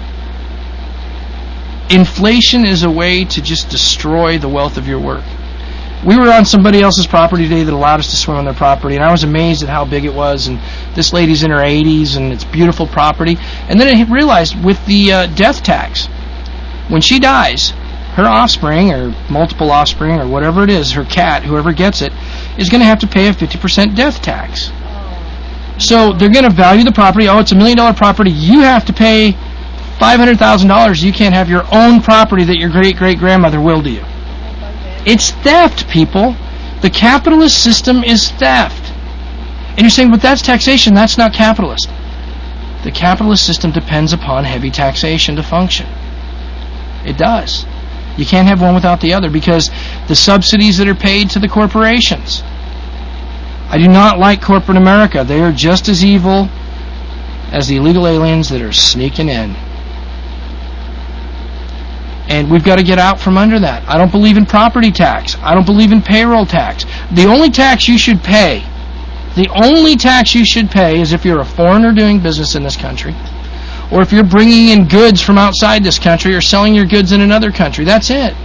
inflation is a way to just destroy the wealth of your work. We were on somebody else's property today that allowed us to swim on their property, and I was amazed at how big it was. And this lady's in her 80s, and it's beautiful property. And then I realized with the death tax, when she dies, her offspring, or multiple offspring, or whatever it is, her cat, whoever gets it, is going to have to pay a 50% death tax. So they're going to value the property. Oh, it's $1 million property. You have to pay $500,000. You can't have your own property that your great-great-grandmother willed to you. It's theft, people. The capitalist system is theft. And you're saying, but that's taxation. That's not capitalist. The capitalist system depends upon heavy taxation to function. It does. You can't have one without the other because the subsidies that are paid to the corporations. I do not like corporate America. They are just as evil as the illegal aliens that are sneaking in. And we've got to get out from under that. I don't believe in property tax. I don't believe in payroll tax. The only tax you should pay is if you're a foreigner doing business in this country, or if you're bringing in goods from outside this country or selling your goods in another country. That's it.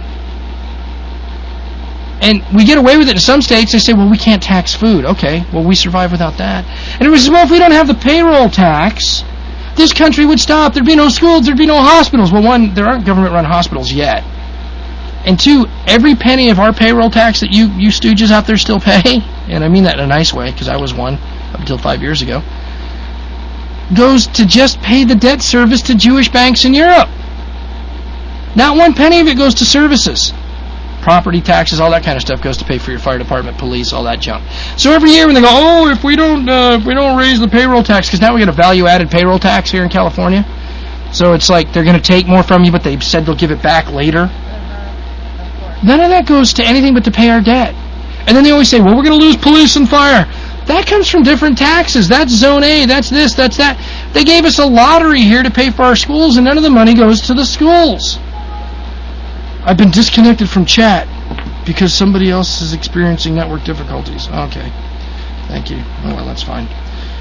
And we get away with it in some states. They say, well, we can't tax food. Okay, well, we survive without that. And it was, well, if we don't have the payroll tax, this country would stop. There'd be no schools. There'd be no hospitals. Well, one, there aren't government-run hospitals yet. And two, every penny of our payroll tax that you stooges out there still pay, and I mean that in a nice way because I was one up until 5 years ago, goes to just pay the debt service to Jewish banks in Europe. Not one penny of it goes to services. Property taxes, all that kind of stuff goes to pay for your fire department, police, all that junk. So every year when they go, oh, if we don't raise the payroll tax, because now we get a value-added payroll tax here in California. So it's like they're going to take more from you, but they said they'll give it back later. None of that goes to anything but to pay our debt. And then they always say, well, we're going to lose police and fire. That comes from different taxes. That's Zone A, that's this, that's that. They gave us a lottery here to pay for our schools, and none of the money goes to the schools. I've been disconnected from chat because somebody else is experiencing network difficulties. Okay. Thank you. Oh, well, that's fine.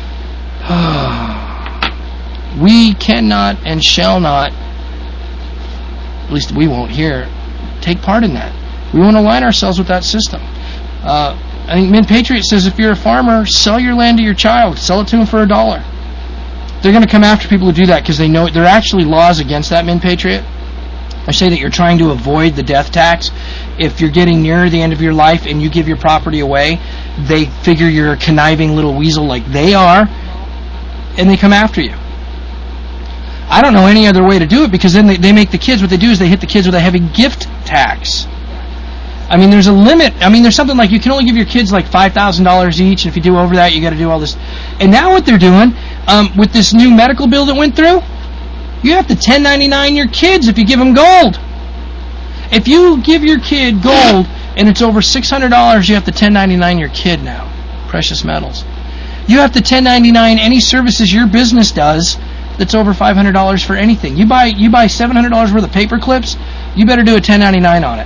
We cannot and shall not, at least we won't here, take part in that. We won't align ourselves with that system. I think Min Patriot says if you're a farmer, sell your land to your child. Sell it to him for $1. They're going to come after people who do that because they know there are actually laws against that, Min Patriot. I say that you're trying to avoid the death tax. If you're getting nearer the end of your life and you give your property away, they figure you're a conniving little weasel like they are, and they come after you. I don't know any other way to do it because then they make the kids, what they do is they hit the kids with a heavy gift tax. I mean, there's a limit. I mean, there's something like you can only give your kids like $5,000 each, and if you do over that, you got to do all this. And now what they're doing, with this new medical bill that went through, you have to 1099 your kids if you give them gold. If you give your kid gold and it's over $600, you have to 1099 your kid now. Precious metals. You have to 1099 any services your business does that's over $500 for anything. You buy $700 worth of paper clips, you better do a 1099 on it.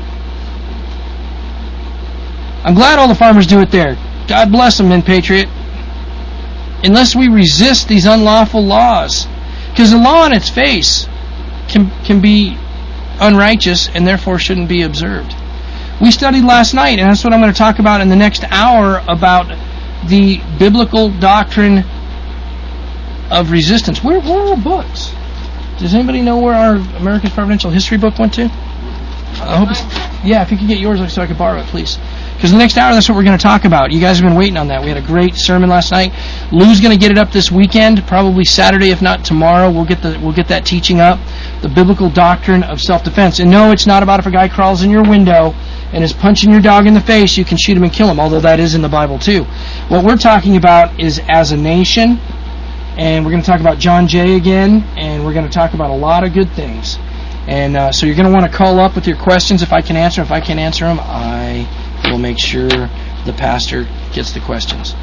I'm glad all the farmers do it there. God bless them, Min Patriot. Unless we resist these unlawful laws. Because the law on its face can be unrighteous and therefore shouldn't be observed. We studied last night, and that's what I'm going to talk about in the next hour, about the biblical doctrine of resistance. Where are our books? Does anybody know where our America's Providential History book went to? I hope it's... Yeah, if you could get yours so I could borrow it, please. Because the next hour, that's what we're going to talk about. You guys have been waiting on that. We had a great sermon last night. Lou's going to get it up this weekend, probably Saturday, if not tomorrow. We'll get that teaching up. The biblical doctrine of self-defense. And no, it's not about if a guy crawls in your window and is punching your dog in the face, you can shoot him and kill him, although that is in the Bible too. What we're talking about is as a nation, and we're going to talk about John Jay again, and we're going to talk about a lot of good things. And so you're going to want to call up with your questions if I can answer them. If I can't answer them, I will make sure the pastor gets the questions.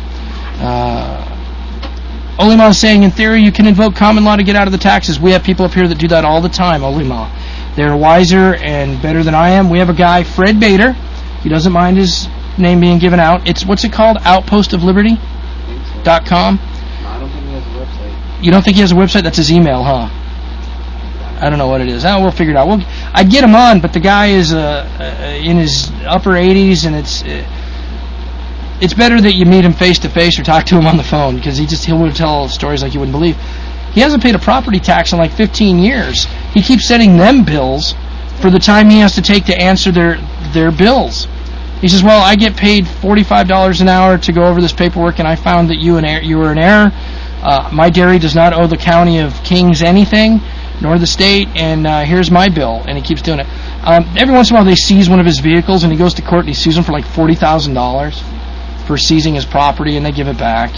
Olima is saying, in theory, you can invoke common law to get out of the taxes. We have people up here that do that all the time, Olima. They're wiser and better than I am. We have a guy, Fred Bader. He doesn't mind his name being given out. It's, what's it called? Outpostofliberty.com? I don't think he has a website. You don't think he has a website? That's his email, huh? I don't know what it is. We'll figure it out. I'd get him on, but the guy is in his upper 80s, and it's better that you meet him face to face or talk to him on the phone, because he'll tell stories like you wouldn't believe. He hasn't paid a property tax in like 15 years. He keeps sending them bills for the time he has to take to answer their bills. He says, well, I get paid $45 an hour to go over this paperwork, and I found that you were in error. My dairy does not owe the county of Kings anything, nor the state, and here's my bill. And he keeps doing it. Every once in a while they seize one of his vehicles, and he goes to court and he sues them for like $40,000 for seizing his property, and they give it back.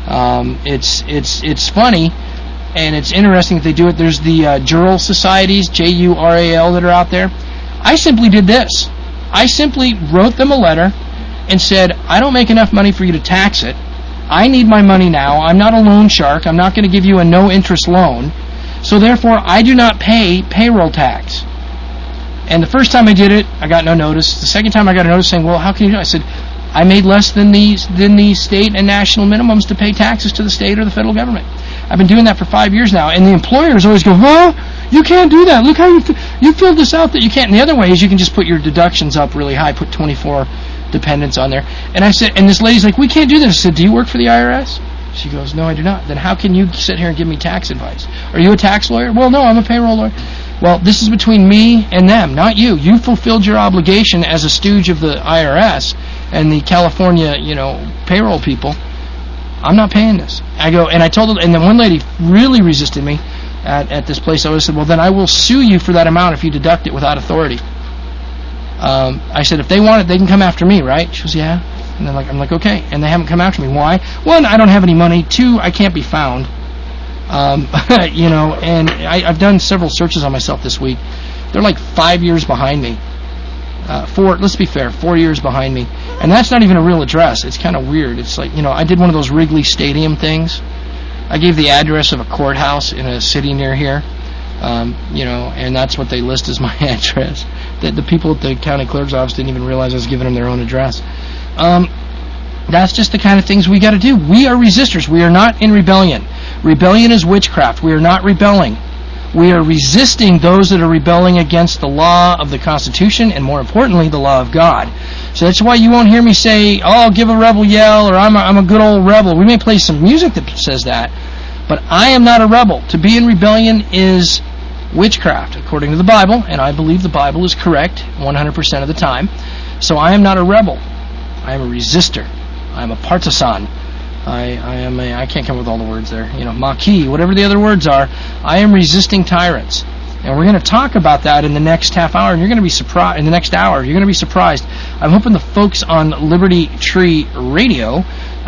It's funny, and it's interesting that they do it. There's the Jural societies, Jural, that are out there. I simply did this. I simply wrote them a letter and said, I don't make enough money for you to tax it. I need my money now. I'm not a loan shark. I'm not going to give you a no-interest loan. So therefore, I do not pay payroll tax. And the first time I did it, I got no notice. The second time I got a notice saying, well, how can you do it? I said, I made less than the state and national minimums to pay taxes to the state or the federal government. I've been doing that for 5 years now. And the employers always go, huh? You can't do that. Look how you filled this out that you can't. And the other way is you can just put your deductions up really high, put 24 dependents on there. And I said, and this lady's like, we can't do this. I said, do you work for the IRS? She goes, no, I do not. Then how can you sit here and give me tax advice? Are you a tax lawyer? Well, no, I'm a payroll lawyer. Well, this is between me and them, not you. You fulfilled your obligation as a stooge of the IRS and the California, payroll people. I'm not paying this. I go, and I told her, and then one lady really resisted me at this place. I said, well, then I will sue you for that amount if you deduct it without authority. I said, if they want it, they can come after me, right? She goes, yeah. And I'm like, okay. And they haven't come after me. Why? One, I don't have any money. Two, I can't be found. And I've done several searches on myself this week. They're like 5 years behind me. 4, let's be fair, 4 years behind me. And that's not even a real address. It's kind of weird. It's like, I did one of those Wrigley Stadium things. I gave the address of a courthouse in a city near here. And that's what they list as my address. The people at the county clerk's office didn't even realize I was giving them their own address. That's just the kind of things we got to do. We are resistors. We are not in rebellion. Rebellion is witchcraft. We are not rebelling. We are resisting those that are rebelling against the law of the Constitution and, more importantly, the law of God. So that's why you won't hear me say, oh, give a rebel yell, or I'm a good old rebel. We may play some music that says that, but I am not a rebel. To be in rebellion is witchcraft, according to the Bible, and I believe the Bible is correct 100% of the time. So I am not a rebel. I am a resistor. I am a partisan. I can't come up with all the words there. Maquis, whatever the other words are. I am resisting tyrants. And we're going to talk about that in the next half hour, and you're going to be surprised. In the next hour, you're going to be surprised. I'm hoping the folks on Liberty Tree Radio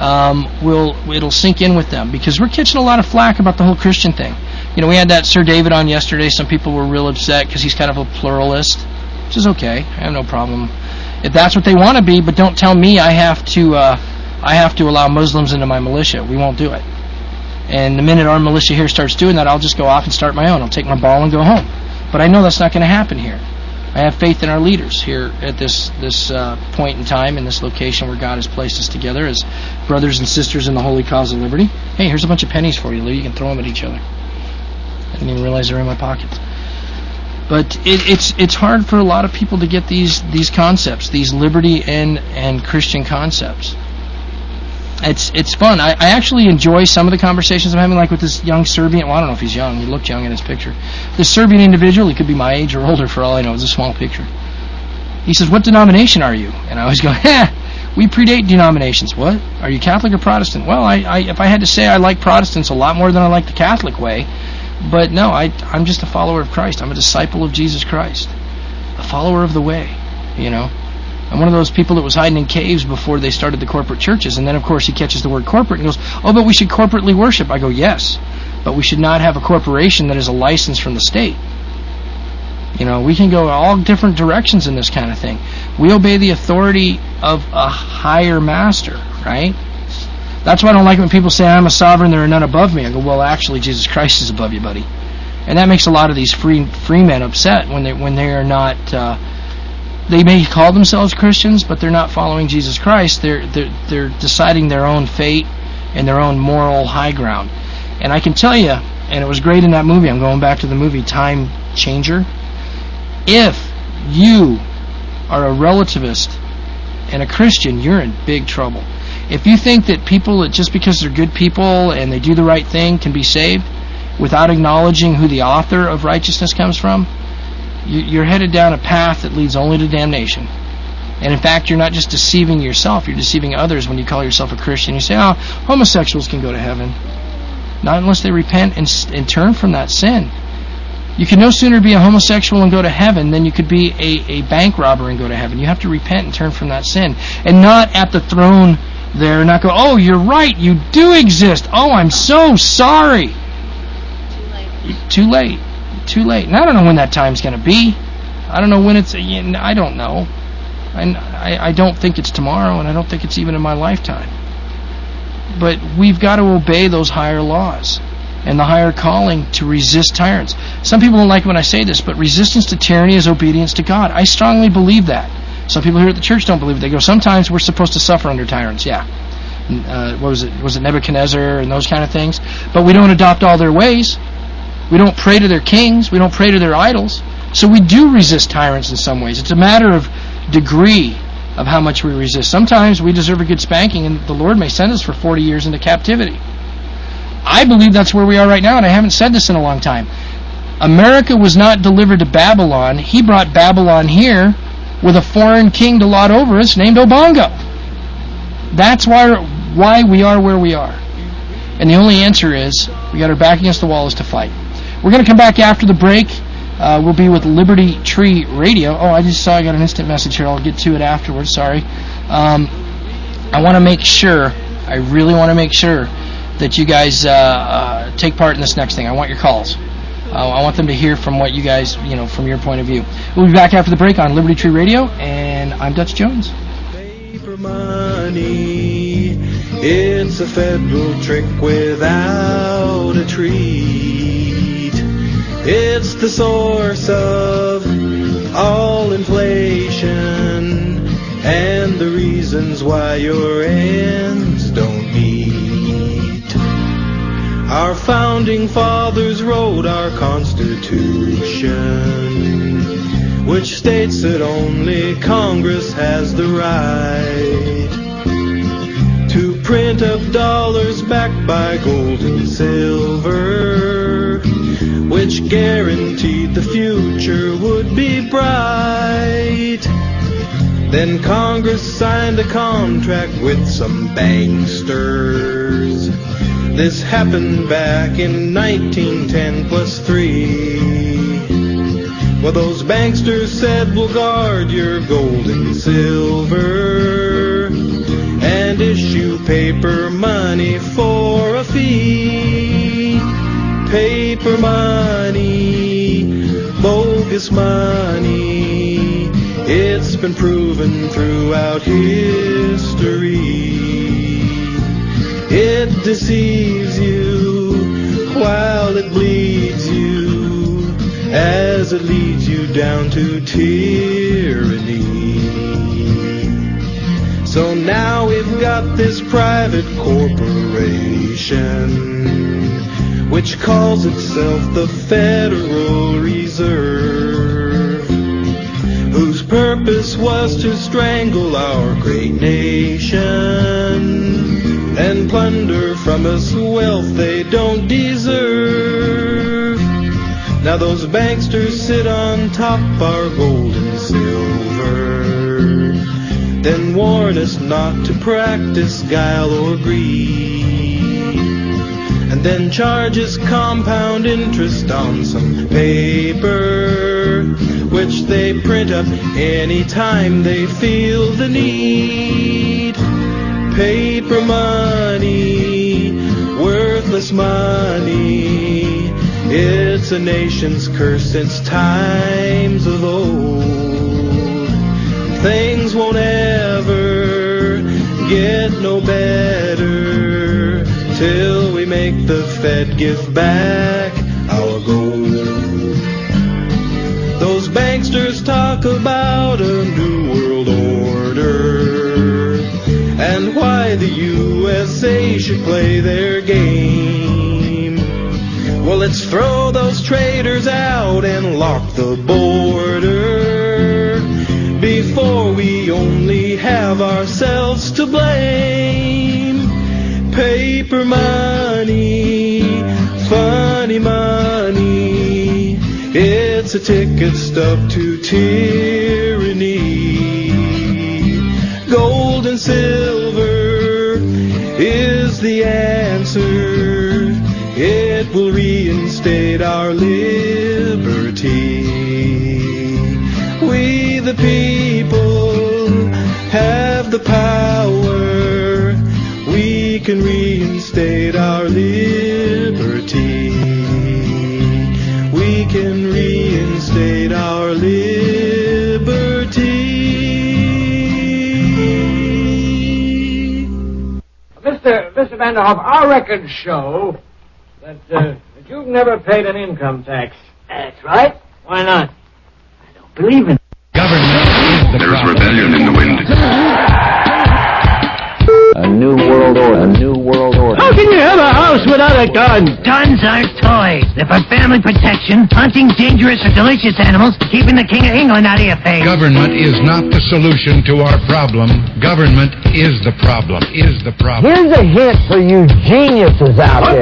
it'll sink in with them, because we're catching a lot of flack about the whole Christian thing. We had that Sir David on yesterday. Some people were real upset because he's kind of a pluralist, which is okay. I have no problem if that's what they want to be, but don't tell me I have to allow Muslims into my militia. We won't do it. And the minute our militia here starts doing that, I'll just go off and start my own. I'll take my ball and go home. But I know that's not going to happen here. I have faith in our leaders here at this point in time, in this location where God has placed us together as brothers and sisters in the holy cause of liberty. Hey, here's a bunch of pennies for you, Lou. You can throw them at each other. I didn't even realize they were in my pockets. But it's hard for a lot of people to get these concepts, these liberty and Christian concepts. It's fun. I actually enjoy some of the conversations I'm having, like with this young Serbian. Well, I don't know if he's young. He looked young in his picture. This Serbian individual, he could be my age or older for all I know. It's a small picture. He says, "What denomination are you?" And I always go, we predate denominations. What? Are you Catholic or Protestant? Well, if I had to say, I like Protestants a lot more than I like the Catholic way. But no, I'm just a follower of Christ. I'm a disciple of Jesus Christ. A follower of the way, you know. I'm one of those people that was hiding in caves before they started the corporate churches. And then, of course, he catches the word corporate and goes, "Oh, but we should corporately worship." I go, "Yes, but we should not have a corporation that is a license from the state." You know, we can go all different directions in this kind of thing. We obey the authority of a higher master, right? That's why I don't like when people say, "I'm a sovereign, there are none above me." I go, "Well, actually, Jesus Christ is above you, buddy." And that makes a lot of these free men upset when they are not... They may call themselves Christians, but they're not following Jesus Christ. They're deciding their own fate and their own moral high ground. And I can tell you, and it was great in that movie, I'm going back to the movie Time Changer, if you are a relativist and a Christian, you're in big trouble. If you think that people, that just because they're good people and they do the right thing, can be saved without acknowledging who the author of righteousness comes from, you're headed down a path that leads only to damnation. And in fact, you're not just deceiving yourself, you're deceiving others when you call yourself a Christian. You say, "Oh, homosexuals can go to heaven." Not unless they repent and turn from that sin. You can no sooner be a homosexual and go to heaven than you could be a bank robber and go to heaven. You have to repent and turn from that sin. And not at the throne there, not go, "Oh, you're right, you do exist. Oh, I'm so sorry." Too late. Too late. And I don't know when that time's going to be. I don't know when it's... I don't know. I don't think it's tomorrow, and I don't think it's even in my lifetime. But we've got to obey those higher laws and the higher calling to resist tyrants. Some people don't like when I say this, but resistance to tyranny is obedience to God. I strongly believe that. Some people here at the church don't believe it. They go, "Sometimes we're supposed to suffer under tyrants." Yeah. What was it? Was it Nebuchadnezzar and those kind of things? But we don't adopt all their ways. We don't pray to their kings. We don't pray to their idols. So we do resist tyrants in some ways. It's a matter of degree of how much we resist. Sometimes we deserve a good spanking, and the Lord may send us for 40 years into captivity. I believe that's where we are right now, and I haven't said this in a long time. America was not delivered to Babylon. He brought Babylon here with a foreign king to lord over us named Obongo. That's why we are where we are. And the only answer is, we got our back against the wall, is to fight. We're going to come back after the break. We'll be with Liberty Tree Radio. Oh, I just saw I got an instant message here. I'll get to it afterwards. Sorry. I want to make sure, I really want to make sure that you guys take part in this next thing. I want your calls. I want them to hear from what you guys, from your point of view. We'll be back after the break on Liberty Tree Radio, and I'm Dutch Jones. Paper money, it's a federal trick without a treat. It's the source of all inflation and the reasons why your ends don't meet. Our founding fathers wrote our Constitution, which states that only Congress has the right to print up dollars backed by gold and silver, which guaranteed the future would be bright. Then Congress signed a contract with some banksters. This happened back in 1910 plus 3. Well, those banksters said, "We'll guard your gold and silver and issue paper money for a fee." Paper money, bogus money, it's been proven throughout history. It deceives you while it bleeds you, as it leads you down to tyranny. So now we've got this private corporation, which calls itself the Federal Reserve, whose purpose was to strangle our great nation and plunder from us wealth they don't deserve. Now those banksters sit on top our gold and silver, then warn us not to practice guile or greed, and then charge us compound interest on some paper, which they print up any time they feel the need. Paper money, worthless money, it's a nation's curse since times of old. Things won't ever get no better till we make the Fed give back our gold. Those banksters talk about a new world order and why the USA should play their game. Well, let's throw those traitors out and lock the border before we only have ourselves to blame. Paper money, funny money, it's a ticket stub to tyranny. Gold and silver is the answer. It will reinstate our liberty. We the people have the power. We can reinstate our liberty. We can reinstate our liberty. Mr. Vanderhoff, our records show that you've never paid an income tax. That's right. Why not? I don't believe in it. Government is the There is problem. rebellion in the wind. A new world order. A new world order. How can you have a house without a gun? Guns aren't toys. They're for family protection, hunting dangerous or delicious animals, keeping the King of England out of your face. Government is not the solution to our problem. Government is the problem. Is the problem. Here's a hint for you geniuses out there.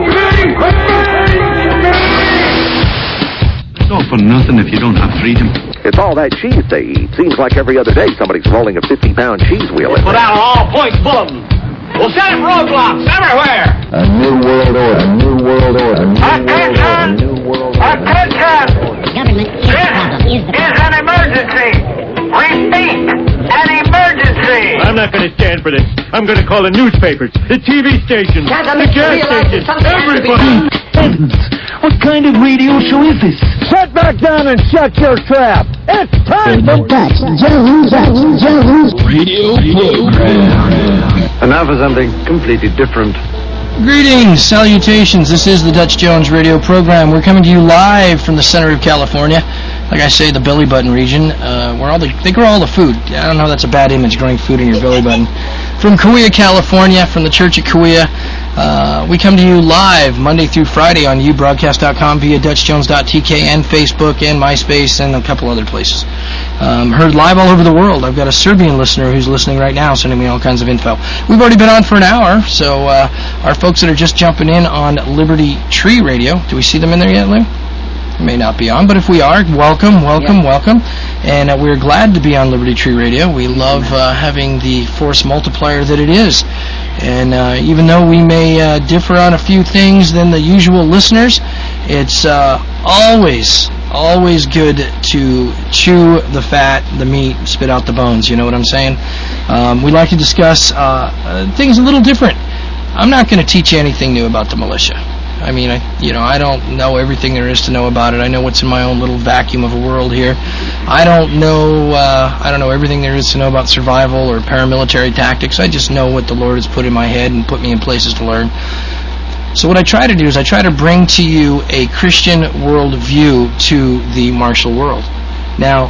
It's all for nothing if you don't have freedom. It's all that cheese they eat. Seems like every other day somebody's rolling a 50-pound cheese wheel in Put there. out all points bulletin. We'll set up roadblocks everywhere. A new world order. A new world order. A new world order. A new world order. Attention! Government is the problem. Is the This is problem. an emergency. Repeat, an emergency. I'm not going to stand for this. I'm going to call the newspapers, the TV stations, the gas stations, everybody. Heavens! What kind of radio show is this? Sit back down and shut your trap. It's time for Dutch Jones radio program. And now for something completely different. Greetings, salutations. This is the Dutch Jones radio program. We're coming to you live from the center of California. Like I say, the belly button region, where they grow all the food. I don't know if that's a bad image, growing food in your belly button. From Cahuilla, California, from the Church at Cahuilla, we come to you live Monday through Friday on ubroadcast.com via DutchJones.tk and Facebook and MySpace and a couple other places. Heard live all over the world. I've got a Serbian listener who's listening right now, sending me all kinds of info. We've already been on for an hour, so our folks that are just jumping in on Liberty Tree Radio, do we see them in there yet, Lou? May not be on, but if we are, welcome. And we're glad to be on Liberty Tree Radio. We love having the force multiplier that it is. And even though we may differ on a few things than the usual listeners, it's always good to chew the fat, the meat, spit out the bones. You know what I'm saying? We like to discuss things a little different. I'm not going to teach you anything new about the militia. I mean, I don't know everything there is to know about it. I know what's in my own little vacuum of a world here. I don't know everything there is to know about survival or paramilitary tactics. I just know what the Lord has put in my head and put me in places to learn. So what I try to do is I try to bring to you a Christian worldview to the martial world. Now,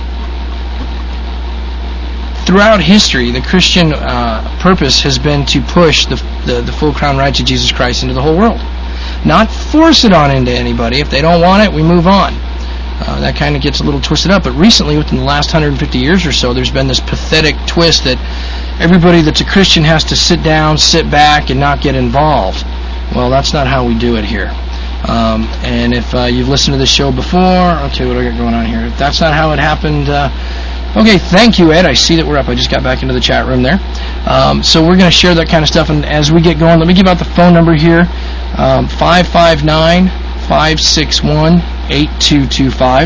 throughout history, the Christian purpose has been to push the full crown rights of Jesus Christ into the whole world. Not force it on into anybody. If they don't want it, we move on. That kind of gets a little twisted up. But recently, within the last 150 years or so, there's been this pathetic twist that everybody that's a Christian has to sit down, sit back, and not get involved. Well, that's not how we do it here. And if you've listened to this show before, okay, what do I got going on here? If that's not how it happened, okay, thank you, Ed. I see that we're up. I just got back into the chat room there. So we're going to share that kind of stuff. And as we get going, let me give out the phone number here, 559-561-8225.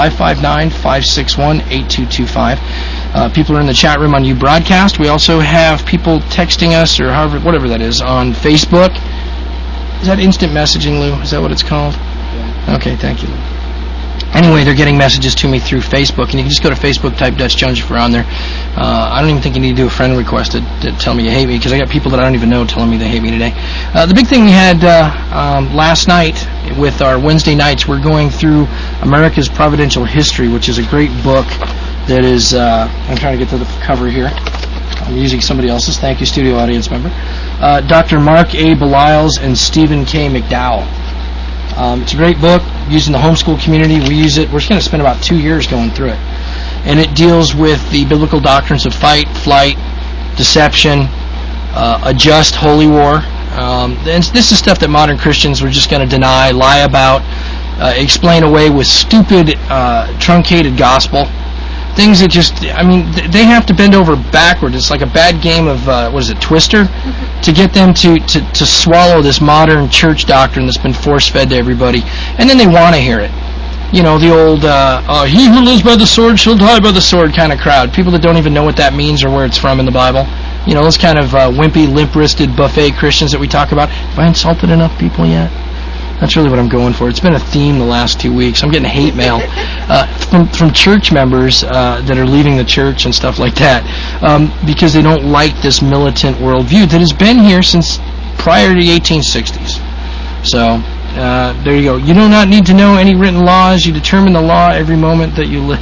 559-561-8225. People are in the chat room on uBroadcast. We also have people texting us, or however, whatever that is, on Facebook. Is that instant messaging, Lou? Is that what it's called? Yeah. Okay, thank you, Lou. Anyway, they're getting messages to me through Facebook, and you can just go to Facebook, type Dutch Jones if we're on there. I don't even think you need to do a friend request to tell me you hate me, because I got people that I don't even know telling me they hate me today. The big thing we had last night with our Wednesday nights, we're going through America's Providential History, which is a great book that is, I'm trying to get to the cover here. I'm using somebody else's. Thank you, studio audience member. Dr. Mark A. Belials and Stephen K. McDowell. It's a great book, used in the homeschool community. We use it. We're just going to spend about 2 years going through it. And it deals with the biblical doctrines of fight, flight, deception, a just holy war. And this is stuff that modern Christians were just going to deny, lie about, explain away with stupid, truncated gospel. Things that just, I mean, they have to bend over backward. It's like a bad game of, Twister, to get them to swallow this modern church doctrine that's been force-fed to everybody. And then they want to hear it. You know, the old, he who lives by the sword shall die by the sword kind of crowd. People that don't even know what that means or where it's from in the Bible. You know, those kind of wimpy, limp-wristed buffet Christians that we talk about. Have I insulted enough people yet? That's really what I'm going for. It's been a theme the last 2 weeks. I'm getting hate mail from church members that are leaving the church and stuff like that because they don't like this militant worldview that has been here since prior to the 1860s. So there you go. You do not need to know any written laws. You determine the law every moment that you live.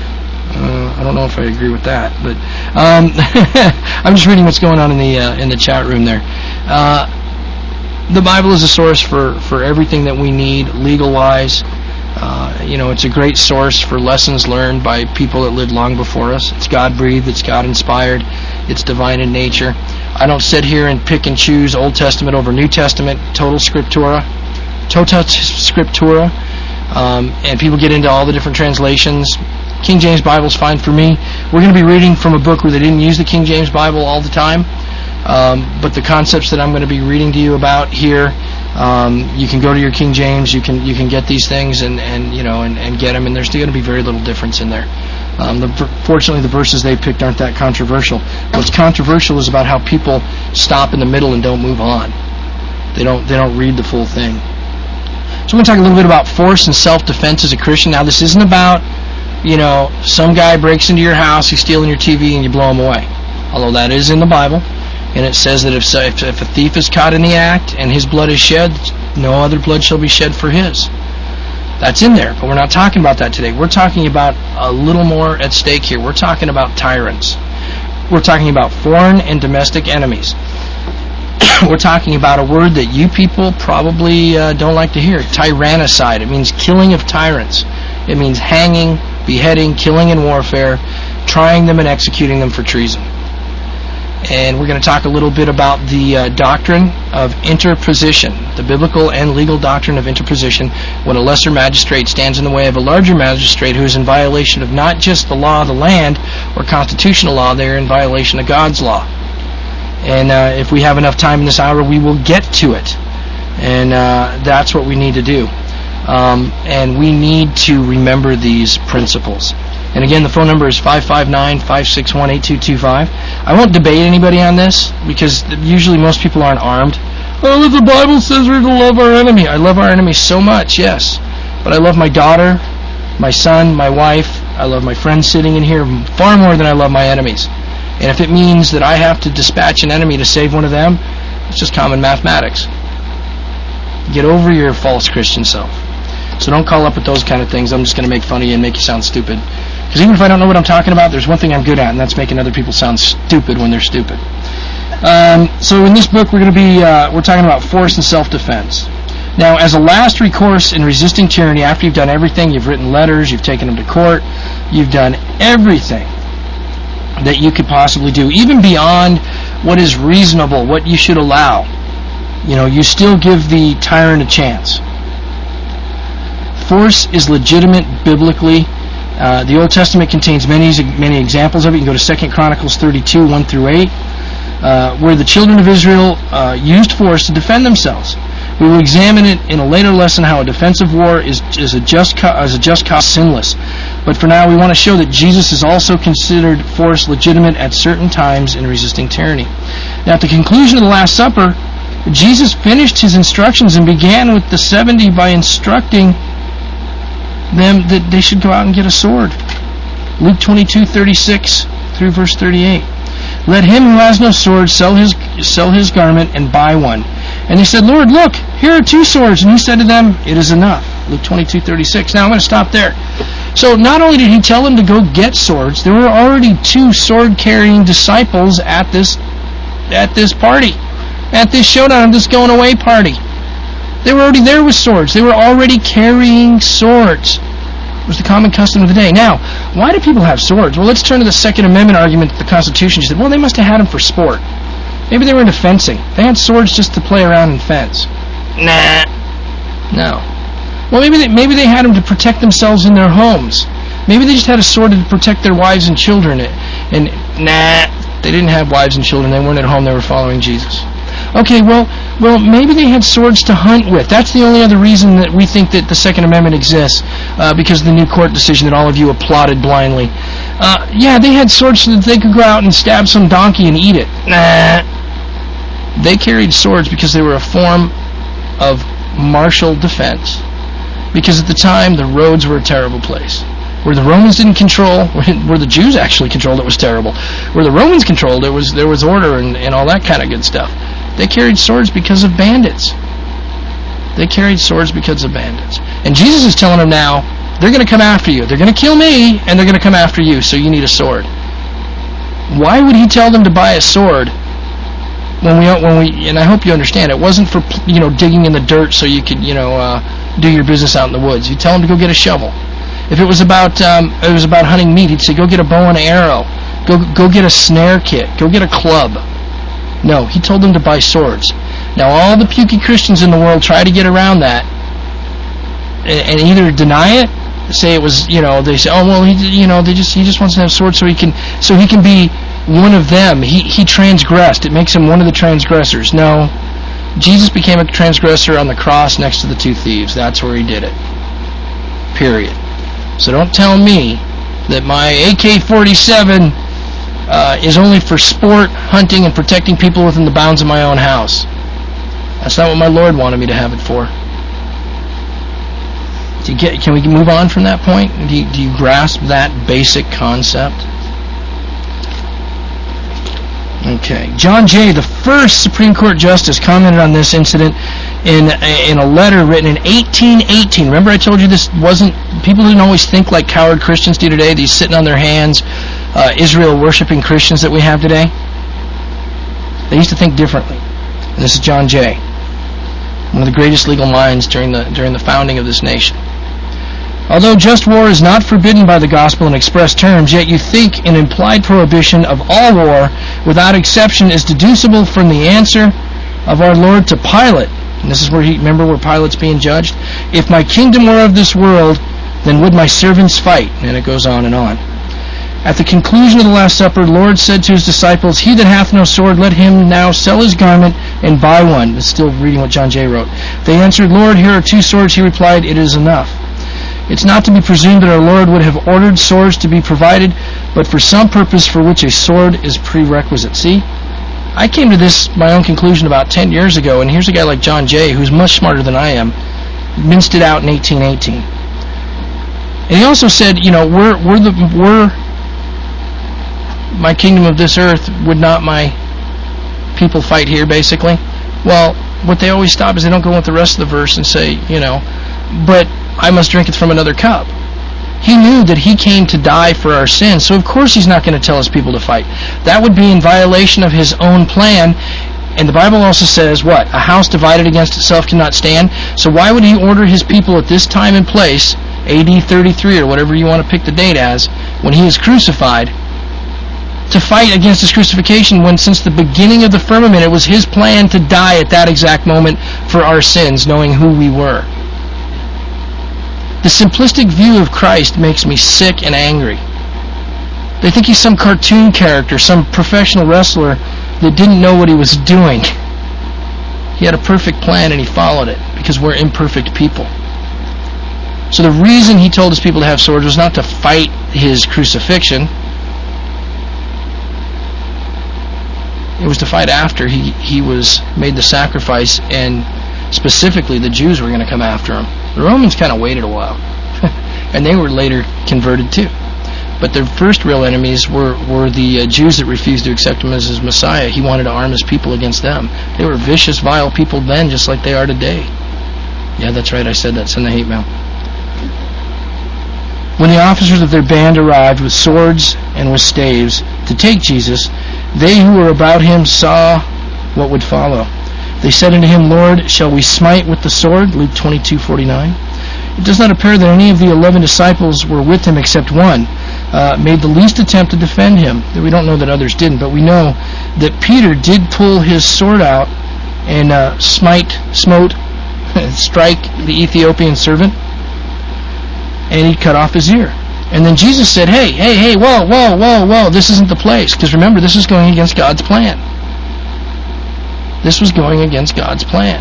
I don't know if I agree with that, but I'm just reading what's going on in the chat room there. The Bible is a source for everything that we need legal-wise. It's a great source for lessons learned by people that lived long before us. It's God-breathed. It's God-inspired. It's divine in nature. I don't sit here and pick and choose Old Testament over New Testament, tota scriptura. And people get into all the different translations. King James Bible's fine for me. We're going to be reading from a book where they didn't use the King James Bible all the time. But the concepts that I'm going to be reading to you about here, you can go to your King James, you can get these things and get them, and there's going to be very little difference in there. Fortunately, the verses they picked aren't that controversial. What's controversial is about how people stop in the middle and don't move on. They don't read the full thing. So we're going to talk a little bit about force and self-defense as a Christian. Now, this isn't about, some guy breaks into your house, he's stealing your TV, and you blow him away. Although that is in the Bible. And it says that if a thief is caught in the act and his blood is shed, no other blood shall be shed for his. That's in there, but we're not talking about that today. We're talking about a little more at stake here. We're talking about tyrants. We're talking about foreign and domestic enemies. We're talking about a word that you people probably don't like to hear, tyrannicide. It means killing of tyrants. It means hanging, beheading, killing in warfare, trying them and executing them for treason. And we're going to talk a little bit about the doctrine of interposition, the biblical and legal doctrine of interposition, when a lesser magistrate stands in the way of a larger magistrate who is in violation of not just the law of the land or constitutional law, they're in violation of God's law. And if we have enough time in this hour, we will get to it. And that's what we need to do. And we need to remember these principles. And again, the phone number is 559-561-8225. I won't debate anybody on this, because usually most people aren't armed. Oh, the Bible says we're to love our enemy. I love our enemy so much, yes. But I love my daughter, my son, my wife. I love my friends sitting in here far more than I love my enemies. And if it means that I have to dispatch an enemy to save one of them, it's just common mathematics. Get over your false Christian self. So don't call up with those kind of things. I'm just going to make fun of you and make you sound stupid. Because even if I don't know what I'm talking about, there's one thing I'm good at, and that's making other people sound stupid when they're stupid. So in this book, we're talking about force and self-defense. Now, as a last recourse in resisting tyranny, after you've done everything, you've written letters, you've taken them to court, you've done everything that you could possibly do, even beyond what is reasonable, what you should allow. You still give the tyrant a chance. Force is legitimate biblically. The Old Testament contains many examples of it. You can go to 2 Chronicles 32, 1 through 8, where the children of Israel used force to defend themselves. We will examine it in a later lesson how a defensive war is a just cause sinless. But for now, we want to show that Jesus is also considered force legitimate at certain times in resisting tyranny. Now, at the conclusion of the Last Supper, Jesus finished his instructions and began with the 70 by instructing them that they should go out and get a sword. Luke 22:36 through verse 38. Let him who has no sword sell his garment and buy one. And they said, Lord, look, here are 2 swords. And he said to them, it is enough. Luke 22:36. Now I'm going to stop there. So not only did he tell them to go get swords, there were already 2 sword-carrying disciples at this party, at this showdown, this going-away party. They were already there with swords. They were already carrying swords. It was the common custom of the day. Now, why do people have swords? Well, let's turn to the Second Amendment argument to the Constitution. You said, well, they must have had them for sport. Maybe they were into fencing. They had swords just to play around and fence. Nah. No. Well, maybe they had them to protect themselves in their homes. Maybe they just had a sword to protect their wives and children. And nah, they didn't have wives and children. They weren't at home. They were following Jesus. Okay, well, maybe they had swords to hunt with. That's the only other reason that we think that the Second Amendment exists, because of the new court decision that all of you applauded blindly. Yeah, they had swords so that they could go out and stab some donkey and eat it. Nah. They carried swords because they were a form of martial defense. Because at the time, the roads were a terrible place. Where the Romans didn't control, where the Jews actually controlled, it was terrible. Where the Romans controlled, there was order and all that kind of good stuff. They carried swords because of bandits. They carried swords because of bandits. And Jesus is telling them now, they're going to come after you. They're going to kill me, and they're going to come after you, so you need a sword. Why would he tell them to buy a sword when we and I hope you understand, it wasn't for digging in the dirt so you could do your business out in the woods. He'd tell them to go get a shovel. If it was about hunting meat, he'd say go get a bow and arrow, go get a snare kit, go get a club. No, he told them to buy swords. Now all the pukey Christians in the world try to get around that and either deny it, say it was they say, oh well, he just wants to have swords so he can be one of them. He transgressed. It makes him one of the transgressors. No, Jesus became a transgressor on the cross next to the 2 thieves. That's where he did it. Period. So don't tell me that my AK-47 is only for sport, hunting, and protecting people within the bounds of my own house. That's not what my Lord wanted me to have it for. Can we move on from that point? Do you grasp that basic concept? Okay. John Jay, the first Supreme Court Justice, commented on this incident in a letter written in 1818. Remember I told you this wasn't... People didn't always think like coward Christians do today, these sitting on their hands, Israel-worshipping Christians that we have today. They used to think differently. And this is John Jay, one of the greatest legal minds during the founding of this nation. Although just war is not forbidden by the gospel in express terms, yet you think an implied prohibition of all war without exception is deducible from the answer of our Lord to Pilate. And this is where remember where Pilate's being judged? If my kingdom were of this world, then would my servants fight? And it goes on and on. At the conclusion of the Last Supper, the Lord said to his disciples, he that hath no sword, let him now sell his garment and buy one. It's still reading what John Jay wrote. They answered, Lord, here are 2 swords. He replied, it is enough. It's not to be presumed that our Lord would have ordered swords to be provided, but for some purpose for which a sword is prerequisite. See? I came to this, my own conclusion, about 10 years ago, and here's a guy like John Jay, who's much smarter than I am, minced it out in 1818. And he also said, we're my kingdom of this earth, would not my people fight here, basically? Well, what they always stop is they don't go with the rest of the verse and say, but I must drink it from another cup. He knew that he came to die for our sins, so of course he's not going to tell his people to fight. That would be in violation of his own plan. And the Bible also says, what? A house divided against itself cannot stand. So why would he order his people at this time and place, AD 33 or whatever you want to pick the date as, when he is crucified, to fight against his crucifixion when since the beginning of the firmament it was his plan to die at that exact moment for our sins, knowing who we were. The simplistic view of Christ makes me sick and angry. They think he's some cartoon character, some professional wrestler that didn't know what he was doing. He had a perfect plan and he followed it because we're imperfect people. So the reason he told his people to have swords was not to fight his crucifixion. It was to fight after he was made the sacrifice, and specifically the Jews were going to come after him. The Romans kind of waited a while, and they were later converted too. But their first real enemies were the Jews that refused to accept him as his Messiah. He wanted to arm his people against them. They were vicious, vile people then, just like they are today. Yeah, that's right, I said that. Send the hate mail. When the officers of their band arrived with swords and with staves to take Jesus, they who were about him saw what would follow. They said unto him, Lord, shall we smite with the sword? Luke 22:49. It does not appear that any of the 11 disciples were with him except one, made the least attempt to defend him. We don't know that others didn't, but we know that Peter did pull his sword out and strike the Ethiopian servant, and he cut off his ear. And then Jesus said, hey, whoa, this isn't the place. Because remember, this is going against God's plan. This was going against God's plan.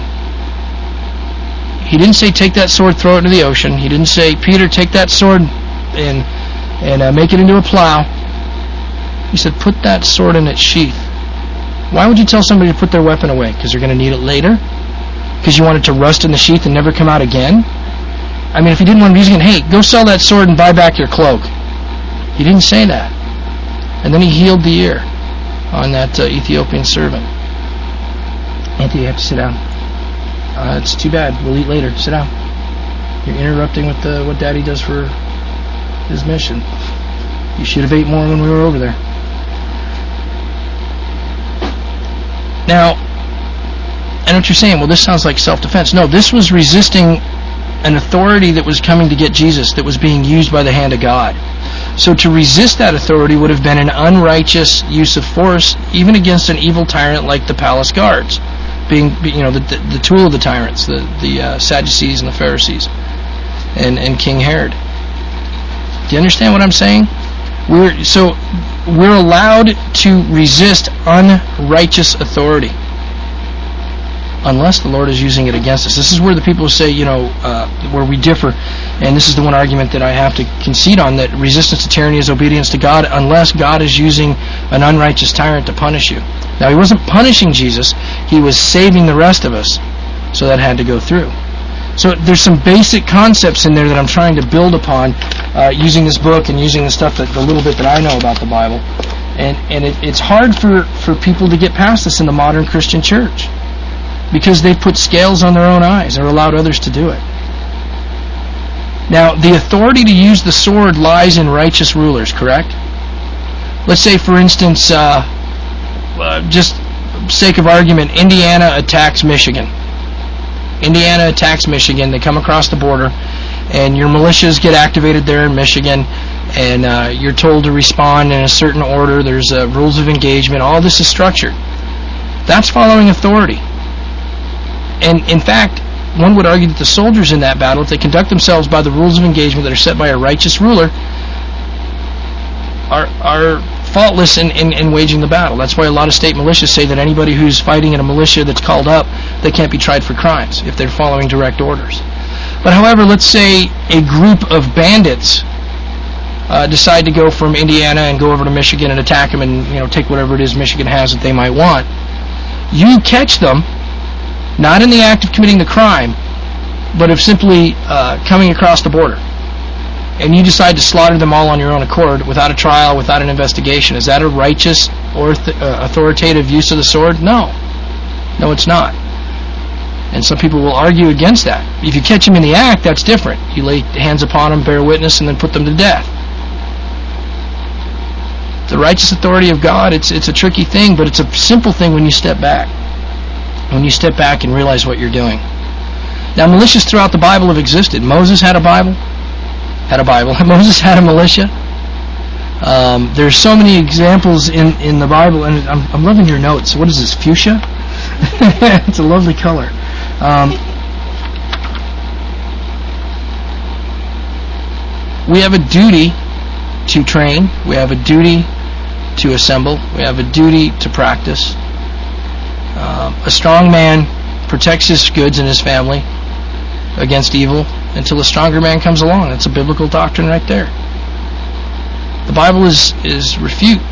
He didn't say, take that sword, throw it into the ocean. He didn't say, Peter, take that sword and make it into a plow. He said, put that sword in its sheath. Why would you tell somebody to put their weapon away? Because they're going to need it later? Because you want it to rust in the sheath and never come out again? I mean, if he didn't want to use it again, hey, go sell that sword and buy back your cloak. He didn't say that. And then he healed the ear on that Ethiopian servant. Anthony, you have to sit down. It's too bad. We'll eat later. Sit down. You're interrupting with what Daddy does for his mission. You should have ate more when we were over there. Now, I know what you're saying. Well, this sounds like self-defense. No, this was resisting an authority that was coming to get Jesus, that was being used by the hand of God. So to resist that authority would have been an unrighteous use of force, even against an evil tyrant like the palace guards, being the tool of the tyrants, the Sadducees and the Pharisees, and King Herod. Do you understand what I'm saying? We're allowed to resist unrighteous authority, unless the Lord is using it against us. This is where the people say, where we differ, and this is the one argument that I have to concede on, that resistance to tyranny is obedience to God, unless God is using an unrighteous tyrant to punish you. Now, he wasn't punishing Jesus, he was saving the rest of us, so that had to go through. So there's some basic concepts in there that I'm trying to build upon, using this book and using the stuff, the little bit that I know about the Bible. And it's hard for people to get past this in the modern Christian church, because they put scales on their own eyes or allowed others to do it. Now, the authority to use the sword lies in righteous rulers, correct? Let's say, for instance, just sake of argument, Indiana attacks Michigan. Indiana attacks Michigan. They come across the border, and your militias get activated there in Michigan, and you're told to respond in a certain order. There's rules of engagement. All this is structured. That's following authority. And in fact, one would argue that the soldiers in that battle, if they conduct themselves by the rules of engagement that are set by a righteous ruler, are faultless in waging the battle. That's why a lot of state militias say that anybody who's fighting in a militia that's called up, they can't be tried for crimes if they're following direct orders. But however, let's say a group of bandits decide to go from Indiana and go over to Michigan and attack them and take whatever it is Michigan has that they might want. You catch them, not in the act of committing the crime, but of simply coming across the border. And you decide to slaughter them all on your own accord, without a trial, without an investigation. Is that a righteous or authoritative use of the sword? No. No, it's not. And some people will argue against that. If you catch them in the act, that's different. You lay hands upon them, bear witness, and then put them to death. The righteous authority of God, it's a tricky thing, but it's a simple thing when you step back. When you step back and realize what you're doing. Now, militias throughout the Bible have existed. Moses had a Bible. Moses had a militia. There's so many examples in the Bible, and I'm loving your notes. What is this, fuchsia? It's a lovely color. We have a duty to train. We have a duty to assemble. We have a duty to practice. A strong man protects his goods and his family against evil until a stronger man comes along. That's a biblical doctrine right there. The Bible is replete.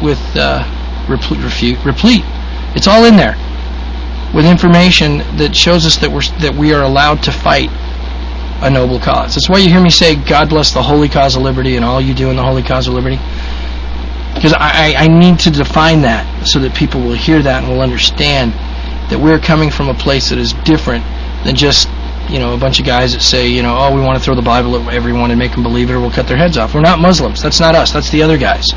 It's all in there with information that shows us that we are allowed to fight a noble cause. That's why you hear me say, God bless the holy cause of liberty and all you do in the holy cause of liberty. Because I need to define that so that people will hear that and will understand that we're coming from a place that is different than just, a bunch of guys that say, we want to throw the Bible at everyone and make them believe it or we'll cut their heads off. We're not Muslims. That's not us. That's the other guys.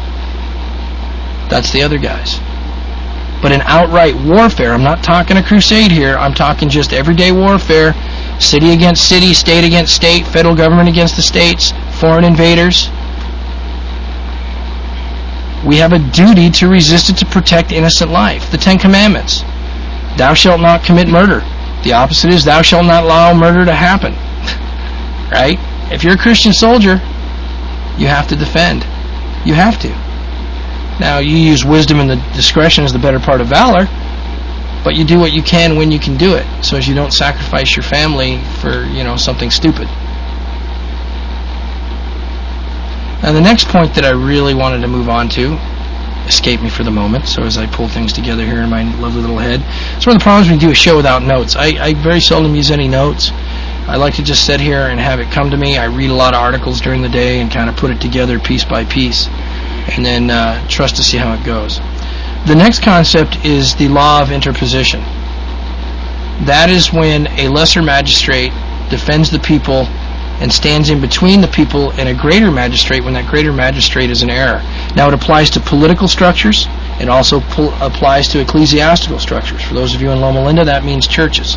But in outright warfare, I'm not talking a crusade here. I'm talking just everyday warfare, city against city, state against state, federal government against the states, foreign invaders. We have a duty to resist it to protect innocent life. The Ten Commandments. Thou shalt not commit murder. The opposite is thou shalt not allow murder to happen. Right? If you're a Christian soldier, you have to defend. You have to. Now, you use wisdom and the discretion as the better part of valor, but you do what you can when you can do it, so as you don't sacrifice your family for, something stupid. Now, the next point that I really wanted to move on to escaped me for the moment, so as I pull things together here in my lovely little head. It's one of the problems when you do a show without notes. I very seldom use any notes. I like to just sit here and have it come to me. I read a lot of articles during the day and kind of put it together piece by piece, and then trust to see how it goes. The next concept is the law of interposition. That is when a lesser magistrate defends the people and stands in between the people and a greater magistrate when that greater magistrate is in error. Now, it applies to political structures. It also applies to ecclesiastical structures. For those of you in Loma Linda, that means churches.